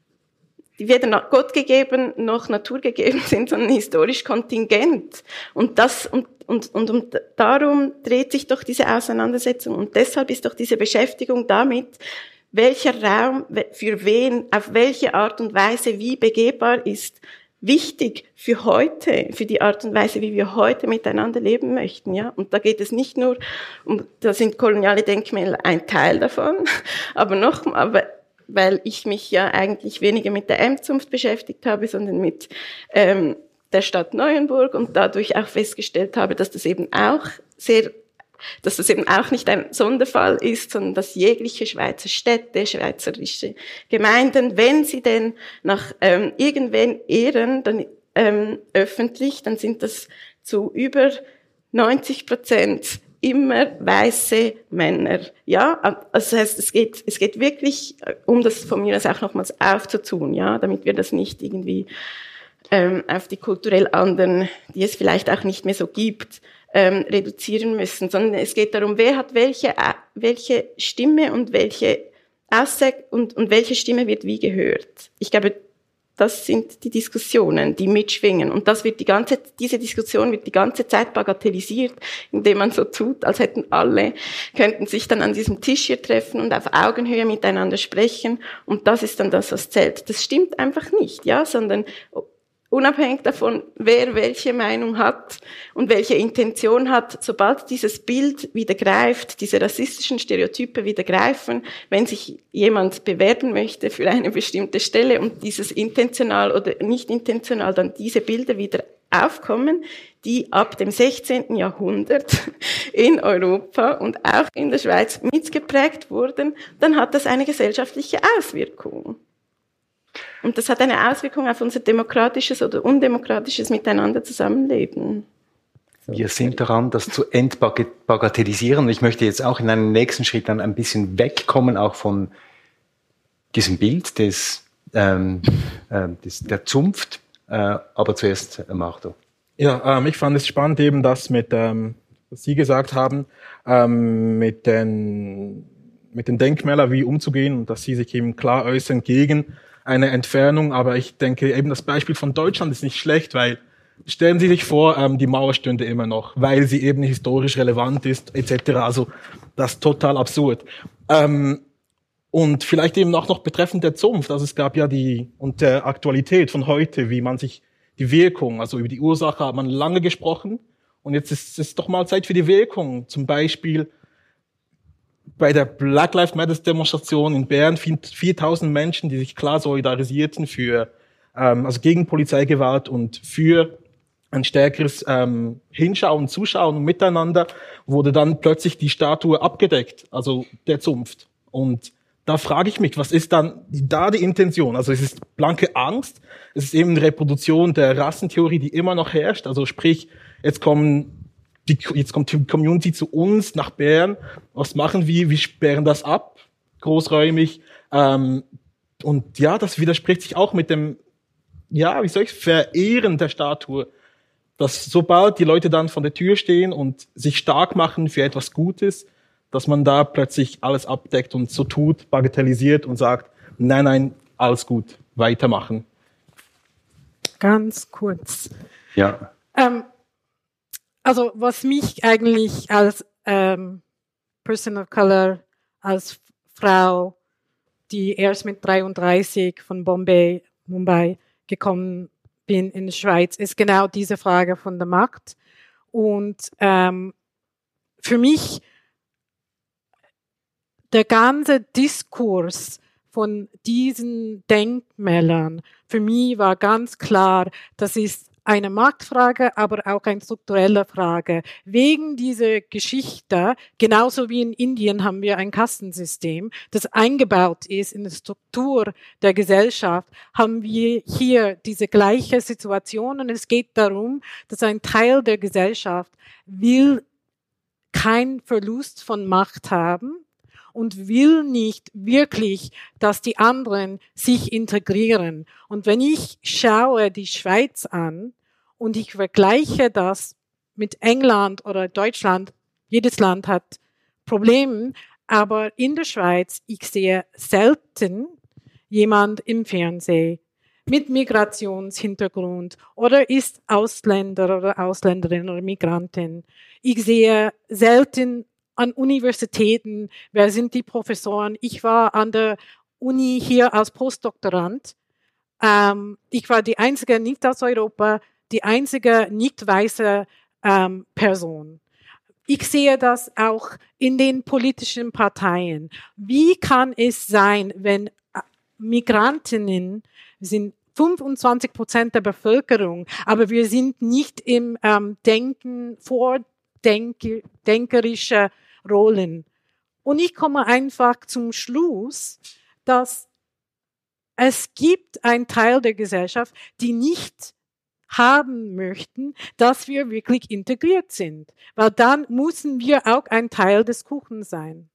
die weder Gott gegeben noch Natur gegeben sind, sondern historisch kontingent. Und das, und, und, und, und darum dreht sich doch diese Auseinandersetzung. Und deshalb ist doch diese Beschäftigung damit, welcher Raum für wen, auf welche Art und Weise wie begehbar ist, wichtig für heute, für die Art und Weise, wie wir heute miteinander leben möchten, ja. Und da geht es nicht nur um, da sind koloniale Denkmäler ein Teil davon, aber noch, aber weil ich mich ja eigentlich weniger mit der M-Zunft beschäftigt habe, sondern mit ähm, der Stadt Neuenburg und dadurch auch festgestellt habe, dass das eben auch sehr, dass das eben auch nicht ein Sonderfall ist, sondern dass jegliche Schweizer Städte, schweizerische Gemeinden, wenn sie denn nach ähm, irgendwen ehren, dann ähm, öffentlich, dann sind das zu über neunzig Prozent immer weiße Männer, ja. Also das heißt, es geht, es geht wirklich, um das von mir aus auch nochmals aufzutun, ja, damit wir das nicht irgendwie ähm, auf die kulturell anderen, die es vielleicht auch nicht mehr so gibt, ähm, reduzieren müssen, sondern es geht darum, wer hat welche, welche Stimme und welche Aussage und, und welche Stimme wird wie gehört. Ich glaube, das sind die Diskussionen, die mitschwingen. Und das wird die ganze, diese Diskussion wird die ganze Zeit bagatellisiert, indem man so tut, als hätten alle, könnten sich dann an diesem Tisch hier treffen und auf Augenhöhe miteinander sprechen. Und das ist dann das, was zählt. Das stimmt einfach nicht, ja, sondern unabhängig davon, wer welche Meinung hat und welche Intention hat, sobald dieses Bild wieder greift, diese rassistischen Stereotype wieder greifen, wenn sich jemand bewerben möchte für eine bestimmte Stelle und dieses intentional oder nicht intentional dann diese Bilder wieder aufkommen, die ab dem sechzehnten Jahrhundert in Europa und auch in der Schweiz mitgeprägt wurden, dann hat das eine gesellschaftliche Auswirkung. Und das hat eine Auswirkung auf unser demokratisches oder undemokratisches Miteinander Zusammenleben. Wir sind daran, das zu entbagatellisieren. Ich möchte jetzt auch in einem nächsten Schritt dann ein bisschen wegkommen, auch von diesem Bild des, ähm, äh, des der Zunft. Äh, aber zuerst äh, Marto. Ja, ähm, ich fand es spannend eben das mit, ähm, was Sie gesagt haben, ähm, mit den mit den Denkmälern wie umzugehen und dass Sie sich eben klar äußern gegen eine Entfernung, aber ich denke eben das Beispiel von Deutschland ist nicht schlecht, weil stellen Sie sich vor, ähm, die Mauer stünde immer noch, weil sie eben historisch relevant ist et cetera. Also das ist total absurd. Ähm, und vielleicht eben auch noch betreffend der Zunft, also es gab ja die und der Aktualität von heute, wie man sich die Wirkung, also über die Ursache hat man lange gesprochen und jetzt ist es doch mal Zeit für die Wirkung. Zum Beispiel bei der Black Lives Matter Demonstration in Bern viertausend Menschen, die sich klar solidarisierten für, ähm, also gegen Polizeigewalt und für ein stärkeres ähm, Hinschauen, Zuschauen und Miteinander, wurde dann plötzlich die Statue abgedeckt, also der Zunft. Und da frage ich mich, was ist dann da die Intention? Also es ist blanke Angst, es ist eben eine Reproduktion der Rassentheorie, die immer noch herrscht. Also sprich, jetzt kommen Die, jetzt kommt die Community zu uns nach Bern. Was machen wir? Wir sperren das ab, großräumig. Ähm, und ja, das widerspricht sich auch mit dem, ja, wie soll ich, Verehren der Statue. Dass sobald die Leute dann vor der Tür stehen und sich stark machen für etwas Gutes, dass man da plötzlich alles abdeckt und so tut, bagatellisiert und sagt, nein, nein, alles gut, weitermachen. Ganz kurz. Ja. Ähm, Also was mich eigentlich als ähm, Person of Color, als Frau, die erst mit dreiunddreißig von Bombay, Mumbai gekommen bin in die Schweiz, ist genau diese Frage von der Macht. Und ähm, für mich der ganze Diskurs von diesen Denkmälern, für mich war ganz klar, das ist eine Machtfrage, aber auch eine strukturelle Frage. Wegen dieser Geschichte, genauso wie in Indien haben wir ein Kastensystem, das eingebaut ist in die Struktur der Gesellschaft, haben wir hier diese gleiche Situation und es geht darum, dass ein Teil der Gesellschaft will keinen Verlust von Macht haben und will nicht wirklich, dass die anderen sich integrieren. Und wenn ich schaue die Schweiz an und ich vergleiche das mit England oder Deutschland, jedes Land hat Probleme, aber in der Schweiz, ich sehe selten jemand im Fernsehen mit Migrationshintergrund oder ist Ausländer oder Ausländerin oder Migrantin. Ich sehe selten an Universitäten, wer sind die Professoren? Ich war an der Uni hier als Postdoktorand. Ähm, ich war die einzige nicht aus Europa, die einzige nicht weiße ähm, Person. Ich sehe das auch in den politischen Parteien. Wie kann es sein, wenn Migrantinnen sind fünfundzwanzig Prozent der Bevölkerung, aber wir sind nicht im ähm, Denken, vordenkerische Rollen. Und ich komme einfach zum Schluss, dass es gibt einen Teil der Gesellschaft, die nicht haben möchten, dass wir wirklich integriert sind. Weil dann müssen wir auch ein Teil des Kuchens sein.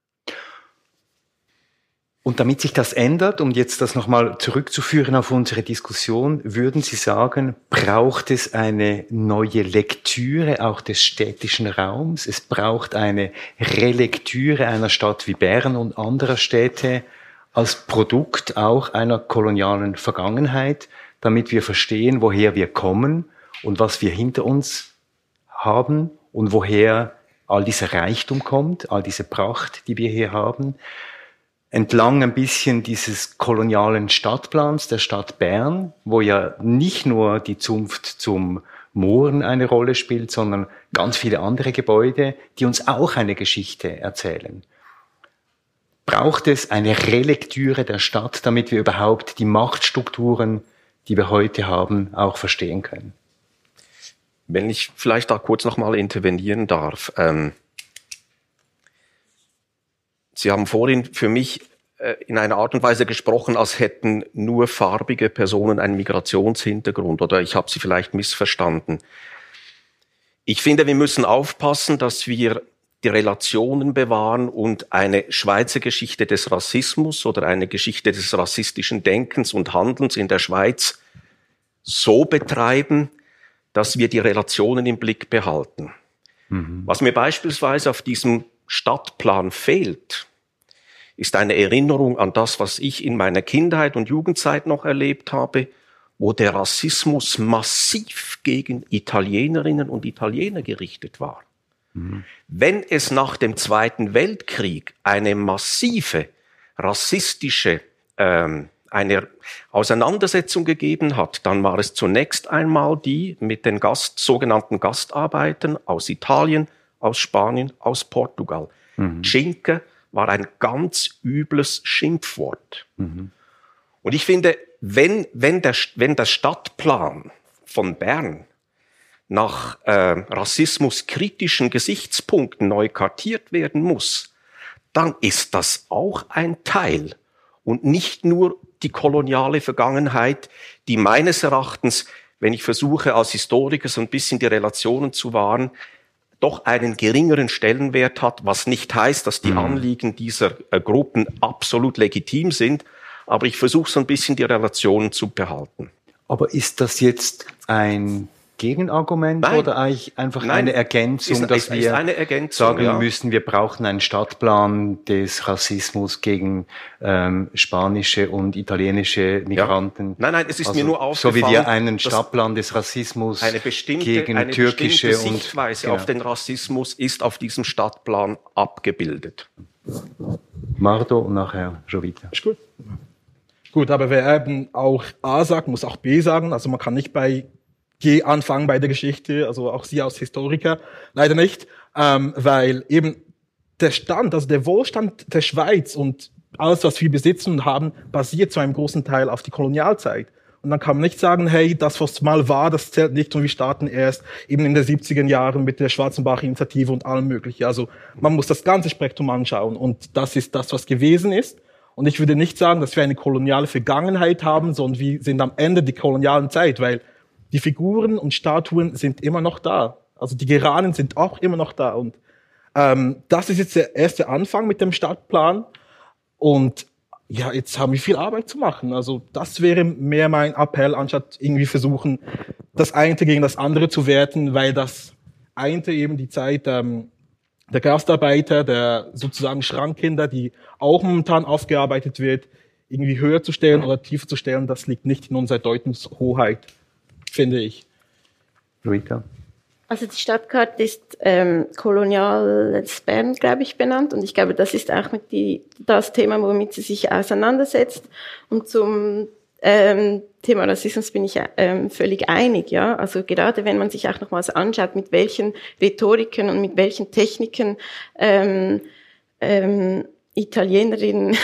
Und damit sich das ändert, um jetzt das nochmal zurückzuführen auf unsere Diskussion, würden Sie sagen, braucht es eine neue Lektüre auch des städtischen Raums? Es braucht eine Relektüre einer Stadt wie Bern und anderer Städte als Produkt auch einer kolonialen Vergangenheit, damit wir verstehen, woher wir kommen und was wir hinter uns haben und woher all dieser Reichtum kommt, all diese Pracht, die wir hier haben. Entlang ein bisschen dieses kolonialen Stadtplans der Stadt Bern, wo ja nicht nur die Zunft zum Mooren eine Rolle spielt, sondern ganz viele andere Gebäude, die uns auch eine Geschichte erzählen. Braucht es eine Relektüre der Stadt, damit wir überhaupt die Machtstrukturen, die wir heute haben, auch verstehen können? Wenn ich vielleicht da kurz nochmal intervenieren darf. Ähm, Sie haben vorhin für mich äh, in einer Art und Weise gesprochen, als hätten nur farbige Personen einen Migrationshintergrund, oder ich habe Sie vielleicht missverstanden. Ich finde, wir müssen aufpassen, dass wir die Relationen bewahren und eine Schweizer Geschichte des Rassismus oder eine Geschichte des rassistischen Denkens und Handelns in der Schweiz so betreiben, dass wir die Relationen im Blick behalten. Mhm. Was mir beispielsweise auf diesem Stadtplan fehlt, ist eine Erinnerung an das, was ich in meiner Kindheit und Jugendzeit noch erlebt habe, wo der Rassismus massiv gegen Italienerinnen und Italiener gerichtet war. Mhm. Wenn es nach dem Zweiten Weltkrieg eine massive rassistische ähm, eine Auseinandersetzung gegeben hat, dann war es zunächst einmal die mit den Gast, sogenannten Gastarbeitern aus Italien, aus Spanien, aus Portugal. Mhm. Cinque war ein ganz übles Schimpfwort. Mhm. Und ich finde, wenn, wenn, der, wenn der Stadtplan von Bern nach äh, rassismuskritischen Gesichtspunkten neu kartiert werden muss, dann ist das auch ein Teil und nicht nur die koloniale Vergangenheit, die meines Erachtens, wenn ich versuche als Historiker so ein bisschen die Relationen zu wahren, doch einen geringeren Stellenwert hat, was nicht heißt, dass die mhm. Anliegen dieser äh, Gruppen absolut legitim sind, aber ich versuche so ein bisschen die Relationen zu behalten. Aber ist das jetzt ein Gegenargument Nein. oder eigentlich einfach Nein. eine Ergänzung, ist, dass ist, wir ist Ergänzung, sagen ja. müssen, wir brauchen einen Stadtplan des Rassismus gegen ähm, spanische und italienische Migranten? Ja. Nein, nein, es ist also, mir nur aufgefallen, so wie wir einen Stadtplan des Rassismus eine bestimmte, gegen eine türkische bestimmte und Sichtweise genau. auf den Rassismus ist auf diesem Stadtplan abgebildet. Mardo und nachher Jovita. Ist gut. Gut, aber wer eben auch A sagt, muss auch B sagen. Also man kann nicht bei G anfangen bei der Geschichte, also auch Sie als Historiker leider nicht, ähm, weil eben der Stand, also der Wohlstand der Schweiz und alles, was wir besitzen und haben, basiert zu einem großen Teil auf die Kolonialzeit. Und dann kann man nicht sagen, hey, das, was mal war, das zählt nicht und wir starten erst eben in den siebziger Jahren mit der Schwarzenbach-Initiative und allem Möglichen. Also man muss das ganze Spektrum anschauen und das ist das, was gewesen ist. Und ich würde nicht sagen, dass wir eine koloniale Vergangenheit haben, sondern wir sind am Ende der kolonialen Zeit, weil die Figuren und Statuen sind immer noch da. Also die Geranen sind auch immer noch da. Und ähm, das ist jetzt der erste Anfang mit dem Stadtplan. Und ja, jetzt haben wir viel Arbeit zu machen. Also das wäre mehr mein Appell, anstatt irgendwie versuchen, das eine gegen das andere zu werten, weil das eine eben die Zeit ähm, der Gastarbeiter, der sozusagen Schrankkinder, die auch momentan aufgearbeitet wird, irgendwie höher zu stellen oder tiefer zu stellen, das liegt nicht in unserer Deutungshoheit, finde ich. Rita? Also die Stadtkarte ist ähm, koloniales Bern, glaube ich, benannt. Und ich glaube, das ist auch mit die, das Thema, womit sie sich auseinandersetzt. Und zum ähm, Thema Rassismus bin ich ähm, völlig einig, ja. Also gerade wenn man sich auch nochmals anschaut, mit welchen Rhetoriken und mit welchen Techniken ähm, ähm, Italienerinnen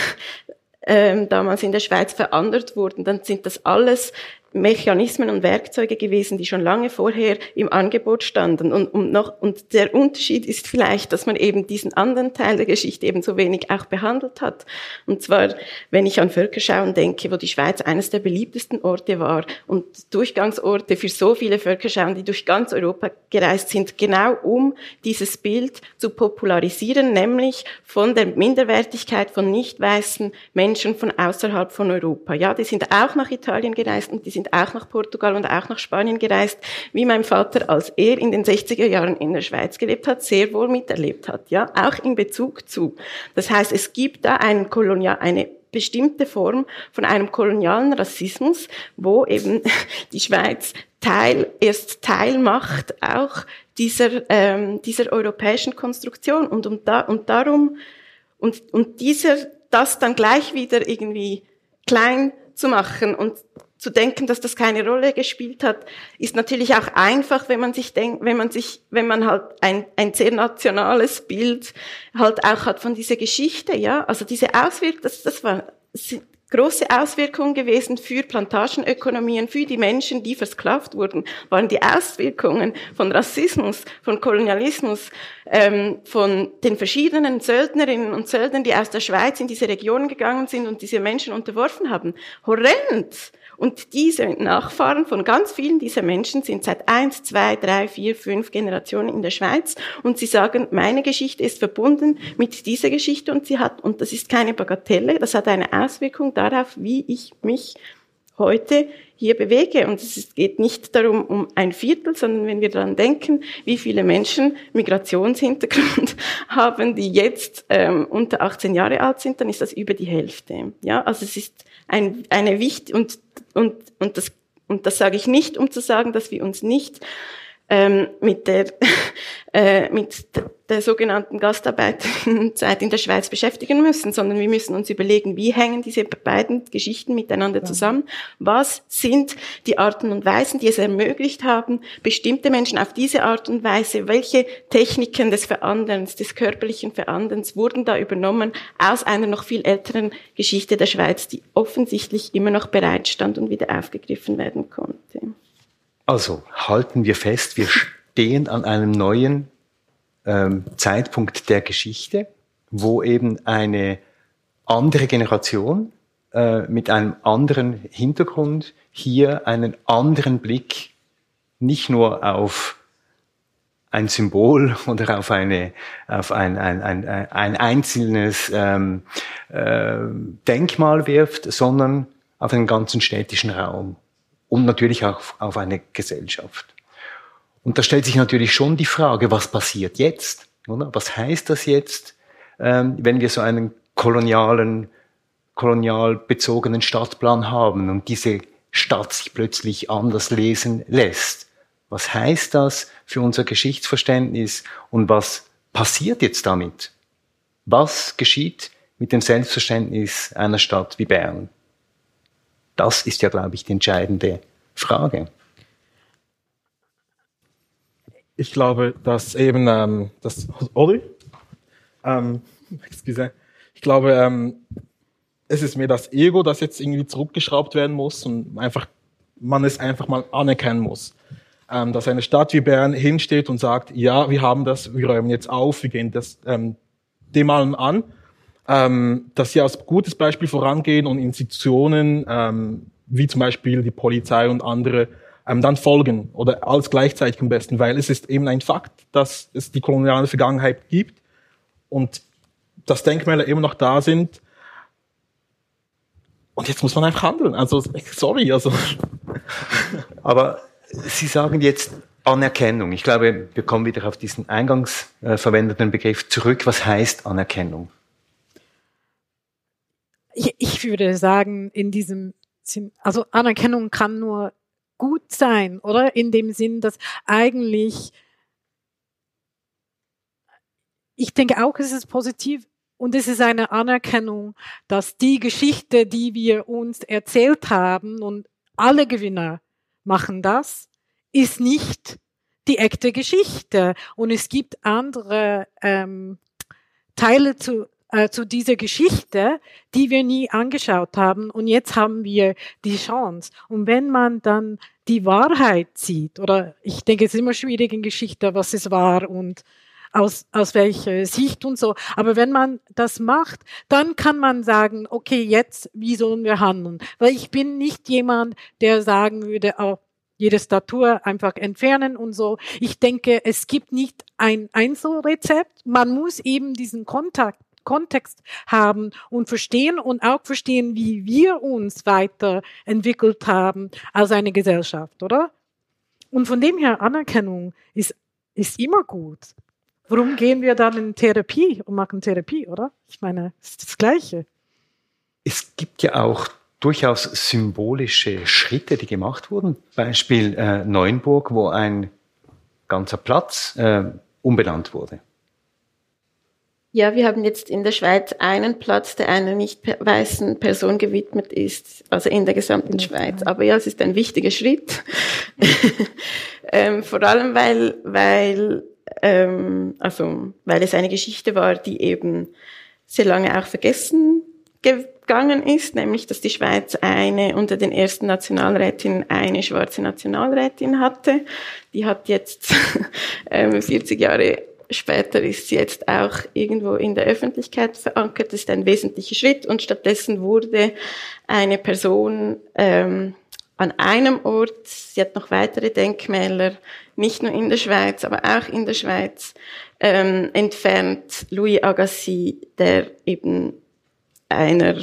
ähm, damals in der Schweiz verandert wurden, dann sind das alles Mechanismen und Werkzeuge gewesen, die schon lange vorher im Angebot standen. Und, und, noch, und der Unterschied ist vielleicht, dass man eben diesen anderen Teil der Geschichte eben so wenig auch behandelt hat. Und zwar, wenn ich an Völkerschauen denke, wo die Schweiz eines der beliebtesten Orte war und Durchgangsorte für so viele Völkerschauen, die durch ganz Europa gereist sind, genau um dieses Bild zu popularisieren, nämlich von der Minderwertigkeit von nicht weißen Menschen von außerhalb von Europa. Ja, die sind auch nach Italien gereist und die sind auch nach Portugal und auch nach Spanien gereist, wie mein Vater, als er in den sechziger Jahren in der Schweiz gelebt hat, sehr wohl miterlebt hat, ja, auch in Bezug zu. Das heißt, es gibt da einen Kolonial, eine bestimmte Form von einem kolonialen Rassismus, wo eben die Schweiz Teil, erst Teil macht auch dieser, ähm, dieser europäischen Konstruktion und um da, und darum, und, und dieser, das dann gleich wieder irgendwie klein zu machen und zu denken, dass das keine Rolle gespielt hat, ist natürlich auch einfach, wenn man sich denkt, wenn man sich, wenn man halt ein, ein sehr nationales Bild halt auch hat von dieser Geschichte, ja. Also diese Auswirkungen, das, das war große Auswirkungen gewesen für Plantagenökonomien, für die Menschen, die versklavt wurden, waren die Auswirkungen von Rassismus, von Kolonialismus, ähm, von den verschiedenen Söldnerinnen und Söldnern, die aus der Schweiz in diese Regionen gegangen sind und diese Menschen unterworfen haben, horrend. Und diese Nachfahren von ganz vielen dieser Menschen sind seit eins, zwei, drei, vier, fünf Generationen in der Schweiz und sie sagen, meine Geschichte ist verbunden mit dieser Geschichte und sie hat, und das ist keine Bagatelle, das hat eine Auswirkung darauf, wie ich mich heute hier bewege. Und es geht nicht darum, um ein Viertel, sondern wenn wir daran denken, wie viele Menschen Migrationshintergrund haben, die jetzt ähm, unter achtzehn Jahre alt sind, dann ist das über die Hälfte. Ja, also es ist ein, eine wichtige, und, und, und das, und das sage ich nicht, um zu sagen, dass wir uns nicht ähm, mit der, äh, mit der sogenannten Gastarbeiterzeit in der Schweiz beschäftigen müssen, sondern wir müssen uns überlegen, wie hängen diese beiden Geschichten miteinander zusammen? Was sind die Arten und Weisen, die es ermöglicht haben, bestimmte Menschen auf diese Art und Weise, welche Techniken des Veranderns, des körperlichen Veranderns wurden da übernommen aus einer noch viel älteren Geschichte der Schweiz, die offensichtlich immer noch bereitstand und wieder aufgegriffen werden konnte. Also halten wir fest, wir stehen an einem neuen ähm, Zeitpunkt der Geschichte, wo eben eine andere Generation äh, mit einem anderen Hintergrund hier einen anderen Blick nicht nur auf ein Symbol oder auf eine auf ein ein ein, ein einzelnes ähm, äh, Denkmal wirft, sondern auf einen ganzen städtischen Raum. Und natürlich auch auf eine Gesellschaft. Und da stellt sich natürlich schon die Frage, was passiert jetzt? Oder? Was heißt das jetzt, ähm, wenn wir so einen kolonialen, kolonial bezogenen Stadtplan haben und diese Stadt sich plötzlich anders lesen lässt? Was heißt das für unser Geschichtsverständnis und was passiert jetzt damit? Was geschieht mit dem Selbstverständnis einer Stadt wie Bern? Das ist ja, glaube ich, die entscheidende Frage. Ich glaube, dass eben, ähm, das, Olli? Ähm, excuse. Ich glaube, ähm, es ist mehr das Ego, das jetzt irgendwie zurückgeschraubt werden muss und einfach, man es einfach mal anerkennen muss. Ähm, dass eine Stadt wie Bern hinsteht und sagt, ja, wir haben das, wir räumen jetzt auf, wir gehen das, ähm, dem allen an. Ähm, dass sie als gutes Beispiel vorangehen und Institutionen, ähm, wie zum Beispiel die Polizei und andere, ähm, dann folgen oder alles gleichzeitig am besten, weil es ist eben ein Fakt, dass es die koloniale Vergangenheit gibt und dass Denkmäler immer noch da sind. Und jetzt muss man einfach handeln. Also, sorry, also. Aber Sie sagen jetzt Anerkennung. Ich glaube, wir kommen wieder auf diesen eingangs äh, verwendeten Begriff zurück. Was heißt Anerkennung? Ich, ich würde sagen, in diesem Sinn, also Anerkennung kann nur gut sein, oder? In dem Sinn, dass eigentlich, ich denke auch, es ist positiv, und es ist eine Anerkennung, dass die Geschichte, die wir uns erzählt haben, und alle Gewinner machen das, ist nicht die echte Geschichte. Und es gibt andere ähm, Teile zu, äh, zu dieser Geschichte, die wir nie angeschaut haben. Und jetzt haben wir die Chance. Und wenn man dann die Wahrheit sieht, oder ich denke, es ist immer schwierig in Geschichte, was ist wahr und aus, aus welcher Sicht und so. Aber wenn man das macht, dann kann man sagen, okay, jetzt, wie sollen wir handeln? Weil ich bin nicht jemand, der sagen würde, oh, jede Statue einfach entfernen und so. Ich denke, es gibt nicht ein Einzelrezept. Man muss eben diesen Kontakt, Kontext haben und verstehen und auch verstehen, wie wir uns weiterentwickelt haben als eine Gesellschaft, oder? Und von dem her, Anerkennung ist, ist immer gut. Warum gehen wir dann in Therapie und machen Therapie, oder? Ich meine, es ist das Gleiche. Es gibt ja auch durchaus symbolische Schritte, die gemacht wurden. Beispiel äh, Neuenburg, wo ein ganzer Platz äh, umbenannt wurde. Ja, wir haben jetzt in der Schweiz einen Platz, der einer nicht weißen Person gewidmet ist, also in der gesamten Schweiz. Aber ja, es ist ein wichtiger Schritt. ähm, vor allem, weil, weil, ähm, also, weil es eine Geschichte war, die eben sehr lange auch vergessen gegangen ist, nämlich, dass die Schweiz eine, unter den ersten Nationalrätinnen eine schwarze Nationalrätin hatte. Die hat jetzt ähm, vierzig Jahre später ist sie jetzt auch irgendwo in der Öffentlichkeit verankert. Das ist ein wesentlicher Schritt. Und stattdessen wurde eine Person ähm, an einem Ort, sie hat noch weitere Denkmäler, nicht nur in der Schweiz, aber auch in der Schweiz, ähm, entfernt, Louis Agassiz, der eben einer,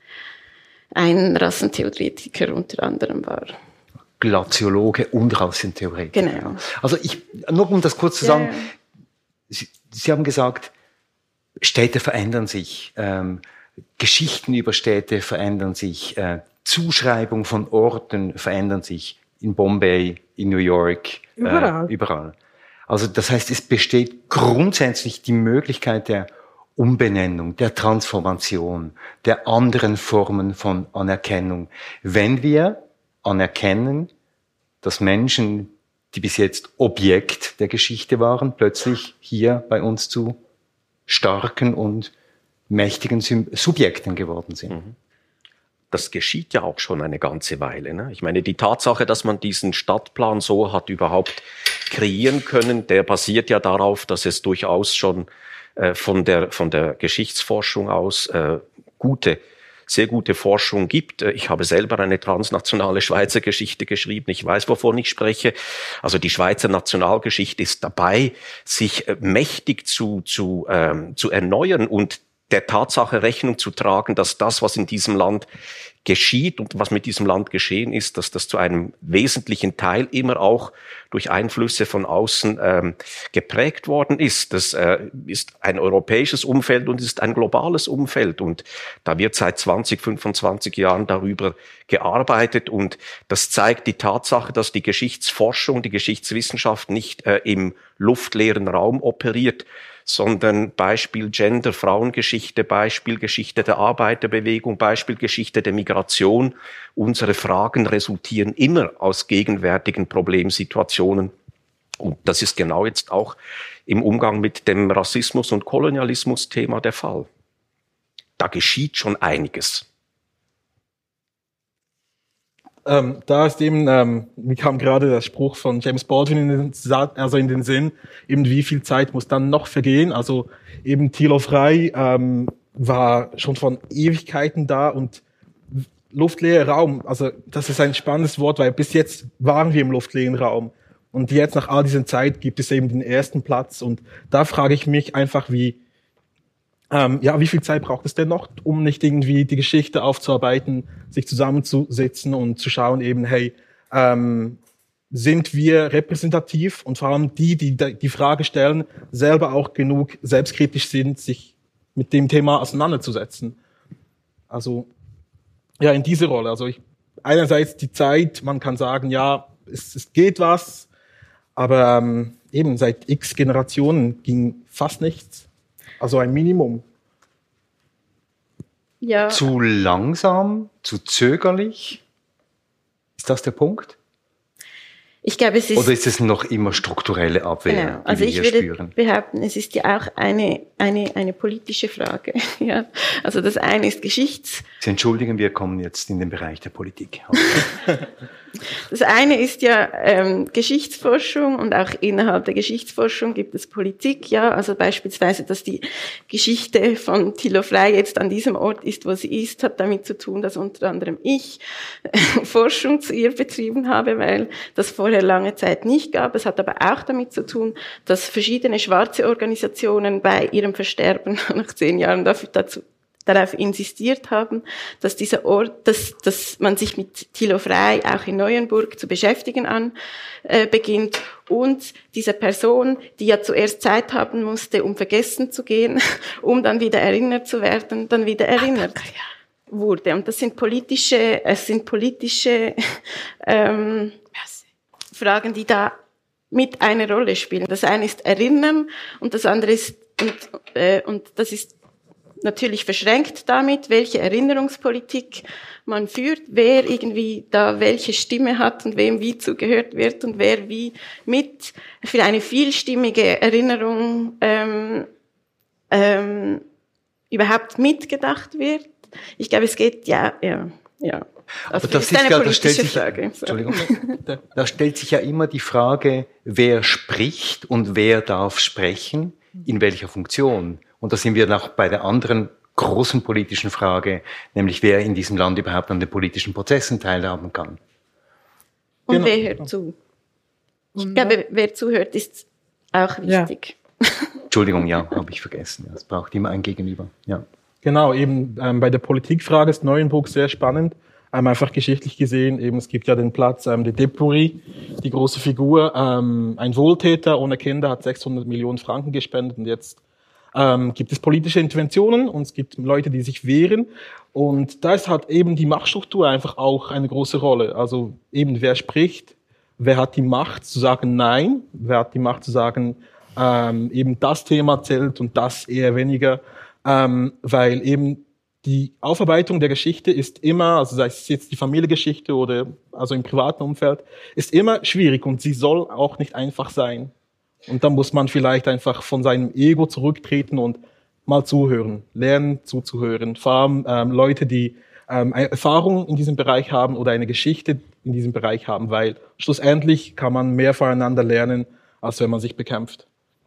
ein Rassentheoretiker unter anderem war. Glaziologe und Rassentheoretiker. Genau. Also ich, nur um das kurz zu sagen, ja. Sie, Sie haben gesagt, Städte verändern sich, ähm, Geschichten über Städte verändern sich, äh, Zuschreibung von Orten verändern sich in Bombay, in New York, überall. Äh, überall. Also das heißt, es besteht grundsätzlich die Möglichkeit der Umbenennung, der Transformation, der anderen Formen von Anerkennung, wenn wir anerkennen, dass Menschen, die bis jetzt Objekt der Geschichte waren, plötzlich hier bei uns zu starken und mächtigen Subjekten geworden sind. Das geschieht ja auch schon eine ganze Weile, ne? Ich meine, die Tatsache, dass man diesen Stadtplan so hat überhaupt kreieren können, der basiert ja darauf, dass es durchaus schon äh, von der von der Geschichtsforschung aus äh, gute sehr gute Forschung gibt. Ich habe selber eine transnationale Schweizer Geschichte geschrieben. Ich weiß, wovon ich spreche. Also die Schweizer Nationalgeschichte ist dabei, sich mächtig zu, zu, ähm, zu erneuern und der Tatsache Rechnung zu tragen, dass das, was in diesem Land geschieht und was mit diesem Land geschehen ist, dass das zu einem wesentlichen Teil immer auch durch Einflüsse von außen ähm, geprägt worden ist. Das äh, ist ein europäisches Umfeld und ist ein globales Umfeld und da wird seit zwanzig, fünfundzwanzig Jahren darüber gearbeitet und das zeigt die Tatsache, dass die Geschichtsforschung, die Geschichtswissenschaft nicht äh, im luftleeren Raum operiert, sondern Beispiel Gender, Frauengeschichte, Beispiel Geschichte der Arbeiterbewegung, Beispiel Geschichte der Migration. Unsere Fragen resultieren immer aus gegenwärtigen Problemsituationen. Und das ist genau jetzt auch im Umgang mit dem Rassismus- und Kolonialismus-Thema der Fall. Da geschieht schon einiges. Ähm, da ist eben, ähm, mir kam gerade der Spruch von James Baldwin in den, also in den Sinn, eben wie viel Zeit muss dann noch vergehen. Also eben Thilo Frey ähm, war schon von Ewigkeiten da und luftleerer Raum, also das ist ein spannendes Wort, weil bis jetzt waren wir im luftleeren Raum und jetzt nach all dieser Zeit gibt es eben den ersten Platz und da frage ich mich einfach, wie Ähm, ja, wie viel Zeit braucht es denn noch, um nicht irgendwie die Geschichte aufzuarbeiten, sich zusammenzusetzen und zu schauen eben, hey, ähm, sind wir repräsentativ und vor allem die, die die Frage stellen, selber auch genug selbstkritisch sind, sich mit dem Thema auseinanderzusetzen. Also, ja, in diese Rolle. Also ich, einerseits die Zeit, man kann sagen, ja, es, es geht was, aber ähm, eben seit x Generationen ging fast nichts. Also ein Minimum. Ja. Zu langsam, zu zögerlich? Ist das der Punkt? Ich glaube, es ist. Oder ist es noch immer strukturelle Abwehr, Genau. die Also wir ich hier würde spüren? behaupten, es ist ja auch eine, eine, eine politische Frage. Ja. Also das eine ist Geschichts. Sie entschuldigen, wir kommen jetzt in den Bereich der Politik. Das eine ist ja ähm, Geschichtsforschung und auch innerhalb der Geschichtsforschung gibt es Politik, ja, also beispielsweise, dass die Geschichte von Thilo Frey jetzt an diesem Ort ist, wo sie ist, hat damit zu tun, dass unter anderem ich äh, Forschung zu ihr betrieben habe, weil das vorher lange Zeit nicht gab. Es hat aber auch damit zu tun, dass verschiedene schwarze Organisationen bei ihrem Versterben nach zehn Jahren dafür, dazu darauf insistiert haben, dass dieser Ort, dass, dass man sich mit Thilo Frey auch in Neuenburg zu beschäftigen an äh, beginnt und diese Person, die ja zuerst Zeit haben musste, um vergessen zu gehen, um dann wieder erinnert zu werden, dann wieder erinnert wurde. Und das sind politische, es sind politische ähm, Fragen, die da mit eine Rolle spielen. Das eine ist Erinnern und das andere ist und, äh, und das ist natürlich verschränkt damit, welche Erinnerungspolitik man führt, wer irgendwie da welche Stimme hat und wem wie zugehört wird und wer wie mit für eine vielstimmige Erinnerung ähm, ähm, überhaupt mitgedacht wird. Ich glaube, es geht ja, ja, ja. Also Aber das ist ist eine ja, politische das stellt sich, Frage. Entschuldigung, da, da stellt sich ja immer die Frage, wer spricht und wer darf sprechen, in welcher Funktion. Und da sind wir noch bei der anderen großen politischen Frage, nämlich wer in diesem Land überhaupt an den politischen Prozessen teilhaben kann. Und Genau. wer hört zu? Ich glaube, wer zuhört, ist auch wichtig. Ja. Entschuldigung, ja, habe ich vergessen. Es braucht immer ein Gegenüber. Ja. Genau, eben ähm, bei der Politikfrage ist Neuenburg sehr spannend. Ähm, einfach geschichtlich gesehen, eben es gibt ja den Platz ähm, der Depury, die große Figur, ähm, ein Wohltäter ohne Kinder hat sechshundert Millionen Franken gespendet und jetzt ähm, gibt es politische Interventionen und es gibt Leute, die sich wehren und da ist halt eben die Machtstruktur einfach auch eine große Rolle. Also eben wer spricht, wer hat die Macht zu sagen Nein, wer hat die Macht zu sagen, ähm, eben das Thema zählt und das eher weniger, ähm, weil eben die Aufarbeitung der Geschichte ist immer, also sei es jetzt die Familiengeschichte oder also im privaten Umfeld, ist immer schwierig und sie soll auch nicht einfach sein. Und da muss man vielleicht einfach von seinem Ego zurücktreten und mal zuhören, lernen zuzuhören. Vor allem ähm, Leute, die ähm, eine Erfahrung in diesem Bereich haben oder eine Geschichte in diesem Bereich haben, weil schlussendlich kann man mehr voneinander lernen, als wenn man sich bekämpft.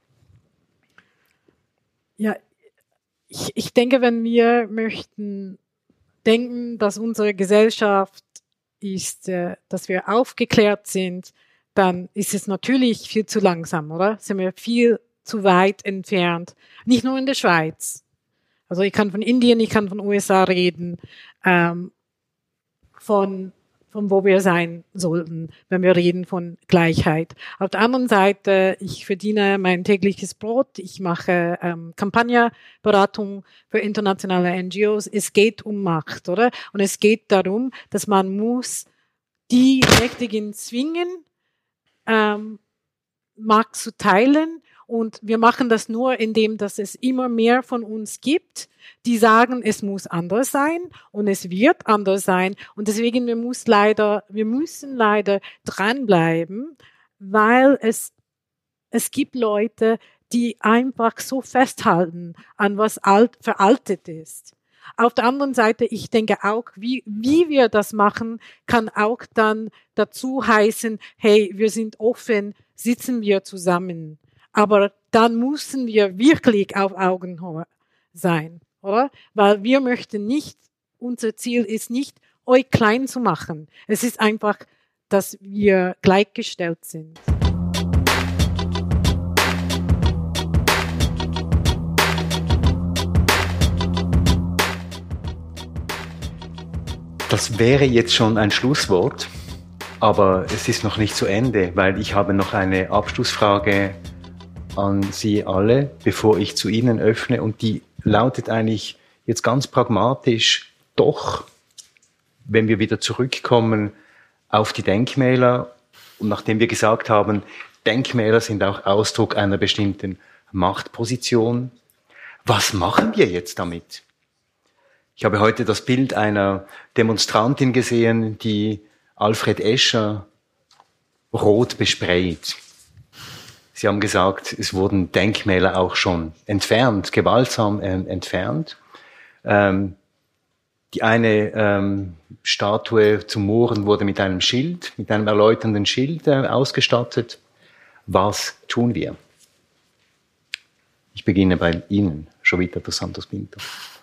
Ja, ich, ich denke, wenn wir möchten denken, dass unsere Gesellschaft ist, äh, dass wir aufgeklärt sind, dann ist es natürlich viel zu langsam, oder? Sind wir viel zu weit entfernt. Nicht nur in der Schweiz. Also ich kann von Indien, ich kann von U S A reden, ähm, von, von wo wir sein sollten, wenn wir reden von Gleichheit. Auf der anderen Seite, ich verdiene mein tägliches Brot, ich mache ähm, Kampagnenberatung für internationale N G Os. Es geht um Macht, oder? Und es geht darum, dass man muss die Mächtigen zwingen, ähm, Macht zu teilen. Und wir machen das nur, indem dass es immer mehr von uns gibt, die sagen, es muss anders sein und es wird anders sein. Und deswegen wir muss leider, wir müssen leider dranbleiben, weil es es gibt Leute, die einfach so festhalten an was alt, veraltet ist. Auf der anderen Seite, ich denke auch, wie, wie wir das machen, kann auch dann dazu heißen, hey, wir sind offen, sitzen wir zusammen. Aber dann müssen wir wirklich auf Augenhöhe sein, oder? Weil wir möchten nicht, unser Ziel ist nicht, euch klein zu machen. Es ist einfach, dass wir gleichgestellt sind. Das wäre jetzt schon ein Schlusswort, aber es ist noch nicht zu Ende, weil ich habe noch eine Abschlussfrage an Sie alle, bevor ich zu Ihnen öffne, und die lautet eigentlich jetzt ganz pragmatisch, doch, wenn wir wieder zurückkommen auf die Denkmäler und nachdem wir gesagt haben, Denkmäler sind auch Ausdruck einer bestimmten Machtposition, was machen wir jetzt damit? Ich habe heute das Bild einer Demonstrantin gesehen, die Alfred Escher rot besprayt. Sie haben gesagt, es wurden Denkmäler auch schon entfernt, gewaltsam äh, entfernt. Ähm, die eine ähm, Statue zum Mohren wurde mit einem Schild, mit einem erläuternden Schild äh, ausgestattet. Was tun wir? Ich beginne bei Ihnen, Jovita dos Santos Pinto.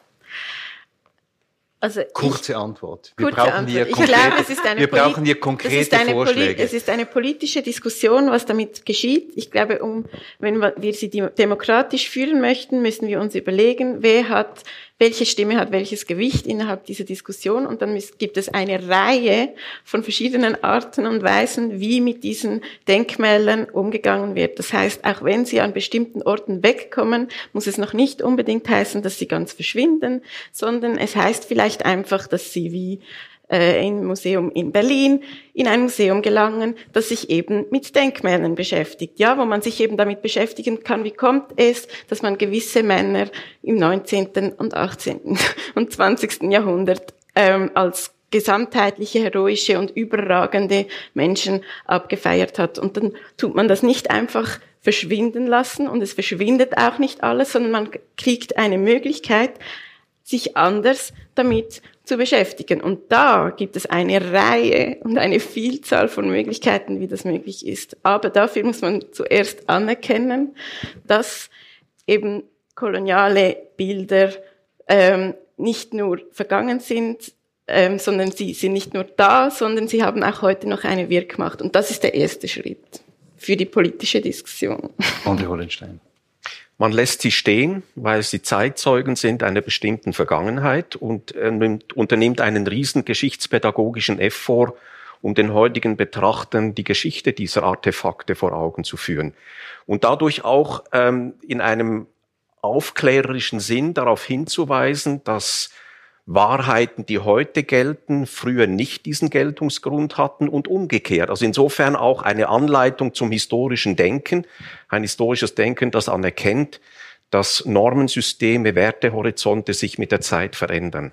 Also kurze ich, Antwort. Wir kurze brauchen Antwort. hier ich konkrete, glaube, es ist eine wir Poli- brauchen hier konkrete es ist eine Vorschläge. Poli- es ist eine politische Diskussion, was damit geschieht. Ich glaube, um, wenn wir sie demokratisch führen möchten, müssen wir uns überlegen, wer hat, welche Stimme hat welches Gewicht innerhalb dieser Diskussion. Und dann gibt es eine Reihe von verschiedenen Arten und Weisen, wie mit diesen Denkmälern umgegangen wird. Das heißt, auch wenn sie an bestimmten Orten wegkommen, muss es noch nicht unbedingt heißen, dass sie ganz verschwinden, sondern es heißt vielleicht einfach, dass sie wie äh, im Museum in Berlin in ein Museum gelangen, das sich eben mit Denkmälern beschäftigt. Ja, wo man sich eben damit beschäftigen kann, wie kommt es, dass man gewisse Männer im neunzehnten und achtzehnten und zwanzigsten Jahrhundert ähm, als gesamtheitliche, heroische und überragende Menschen abgefeiert hat. Und dann tut man das nicht einfach verschwinden lassen und es verschwindet auch nicht alles, sondern man kriegt eine Möglichkeit, sich anders damit zu beschäftigen. Und da gibt es eine Reihe und eine Vielzahl von Möglichkeiten, wie das möglich ist. Aber dafür muss man zuerst anerkennen, dass eben koloniale Bilder ähm, nicht nur vergangen sind, ähm, sondern sie sind nicht nur da, sondern sie haben auch heute noch eine Wirkmacht. Und das ist der erste Schritt für die politische Diskussion. André Hollenstein. Man lässt sie stehen, weil sie Zeitzeugen sind einer bestimmten Vergangenheit und äh, nimmt, unternimmt einen riesen geschichtspädagogischen Effort, um den heutigen Betrachtern die Geschichte dieser Artefakte vor Augen zu führen. Und dadurch auch ähm, in einem aufklärerischen Sinn darauf hinzuweisen, dass Wahrheiten, die heute gelten, früher nicht diesen Geltungsgrund hatten und umgekehrt. Also insofern auch eine Anleitung zum historischen Denken, ein historisches Denken, das anerkennt, dass Normensysteme, Wertehorizonte sich mit der Zeit verändern.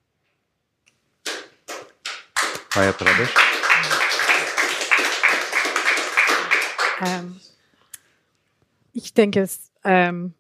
Maja Pradesh. Ähm, ich denke, es, ähm,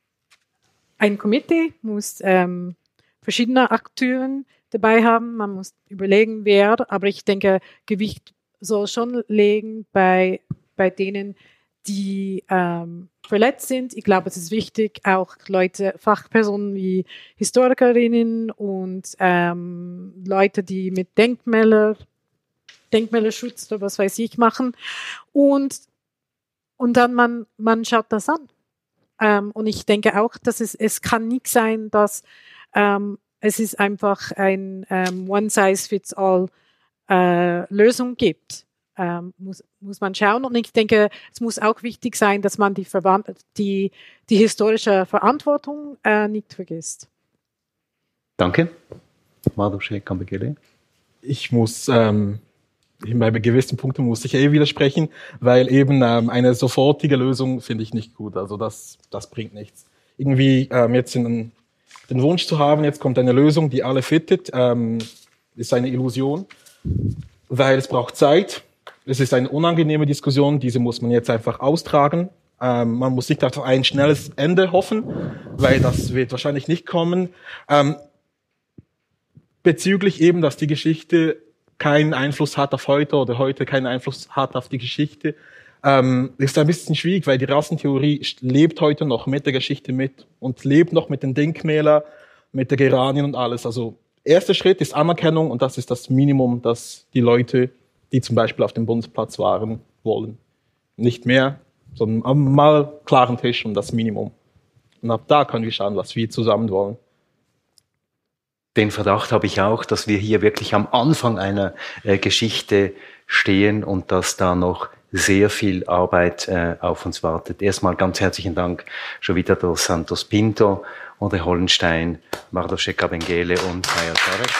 ein Komitee muss ähm, verschiedene Akteure dabei haben. Man muss überlegen, wer, aber ich denke, Gewicht soll schon legen bei, bei denen, die ähm, verletzt sind. Ich glaube, es ist wichtig, auch Leute, Fachpersonen wie Historikerinnen und ähm, Leute, die mit Denkmäler, Denkmälerschutz oder was weiß ich machen. Und, und dann man, man schaut das an. Ähm, und ich denke auch, dass es, es kann nicht sein, dass Ähm, es ist einfach ein ähm, One-Size-Fits-All-Lösung äh, gibt. Ähm, muss, muss man schauen. Und ich denke, es muss auch wichtig sein, dass man die, Verwand- die, die historische Verantwortung äh, nicht vergisst. Danke. Madhushe Kambegele. Ich muss, ähm, bei gewissen Punkten muss ich eh widersprechen, weil eben ähm, eine sofortige Lösung finde ich nicht gut. Also das, das bringt nichts. Irgendwie ähm, jetzt in einen Den Wunsch zu haben, jetzt kommt eine Lösung, die alle fittet, ähm, ist eine Illusion, weil es braucht Zeit. Es ist eine unangenehme Diskussion, diese muss man jetzt einfach austragen. Ähm, man muss nicht auf ein schnelles Ende hoffen, weil das wird wahrscheinlich nicht kommen. Ähm, bezüglich eben, dass die Geschichte keinen Einfluss hat auf heute oder heute keinen Einfluss hat auf die Geschichte, Ähm, ist ein bisschen schwierig, weil die Rassentheorie lebt heute noch mit der Geschichte mit und lebt noch mit den Denkmälern, mit der Geranien und alles. Also erster Schritt ist Anerkennung und das ist das Minimum, das die Leute, die zum Beispiel auf dem Bundesplatz waren, wollen. Nicht mehr, sondern mal klaren Tisch und das Minimum. Und ab da können wir schauen, was wir zusammen wollen. Den Verdacht habe ich auch, dass wir hier wirklich am Anfang einer äh, Geschichte stehen und dass da noch sehr viel Arbeit äh, auf uns wartet. Erstmal ganz herzlichen Dank, Jovita dos Santos Pinto, André Hollenstein, Madhushe Kambegele und Maja Pradesh.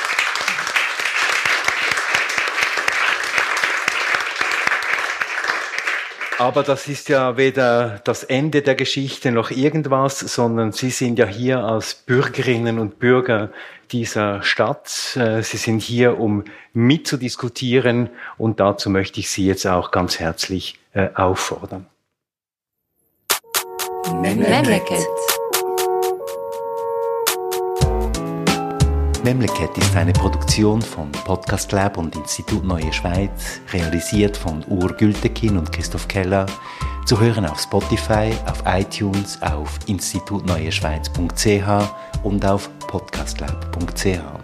Aber das ist ja weder das Ende der Geschichte noch irgendwas, sondern Sie sind ja hier als Bürgerinnen und Bürger dieser Stadt. Sie sind hier, um mitzudiskutieren, und dazu möchte ich Sie jetzt auch ganz herzlich auffordern. Memleket. Memleket ist eine Produktion von Podcast Lab und Institut Neue Schweiz, realisiert von Ur Gültekin und Christoph Keller, zu hören auf Spotify, auf iTunes, auf institutneueschweiz punkt c h und auf podcastlab punkt c h.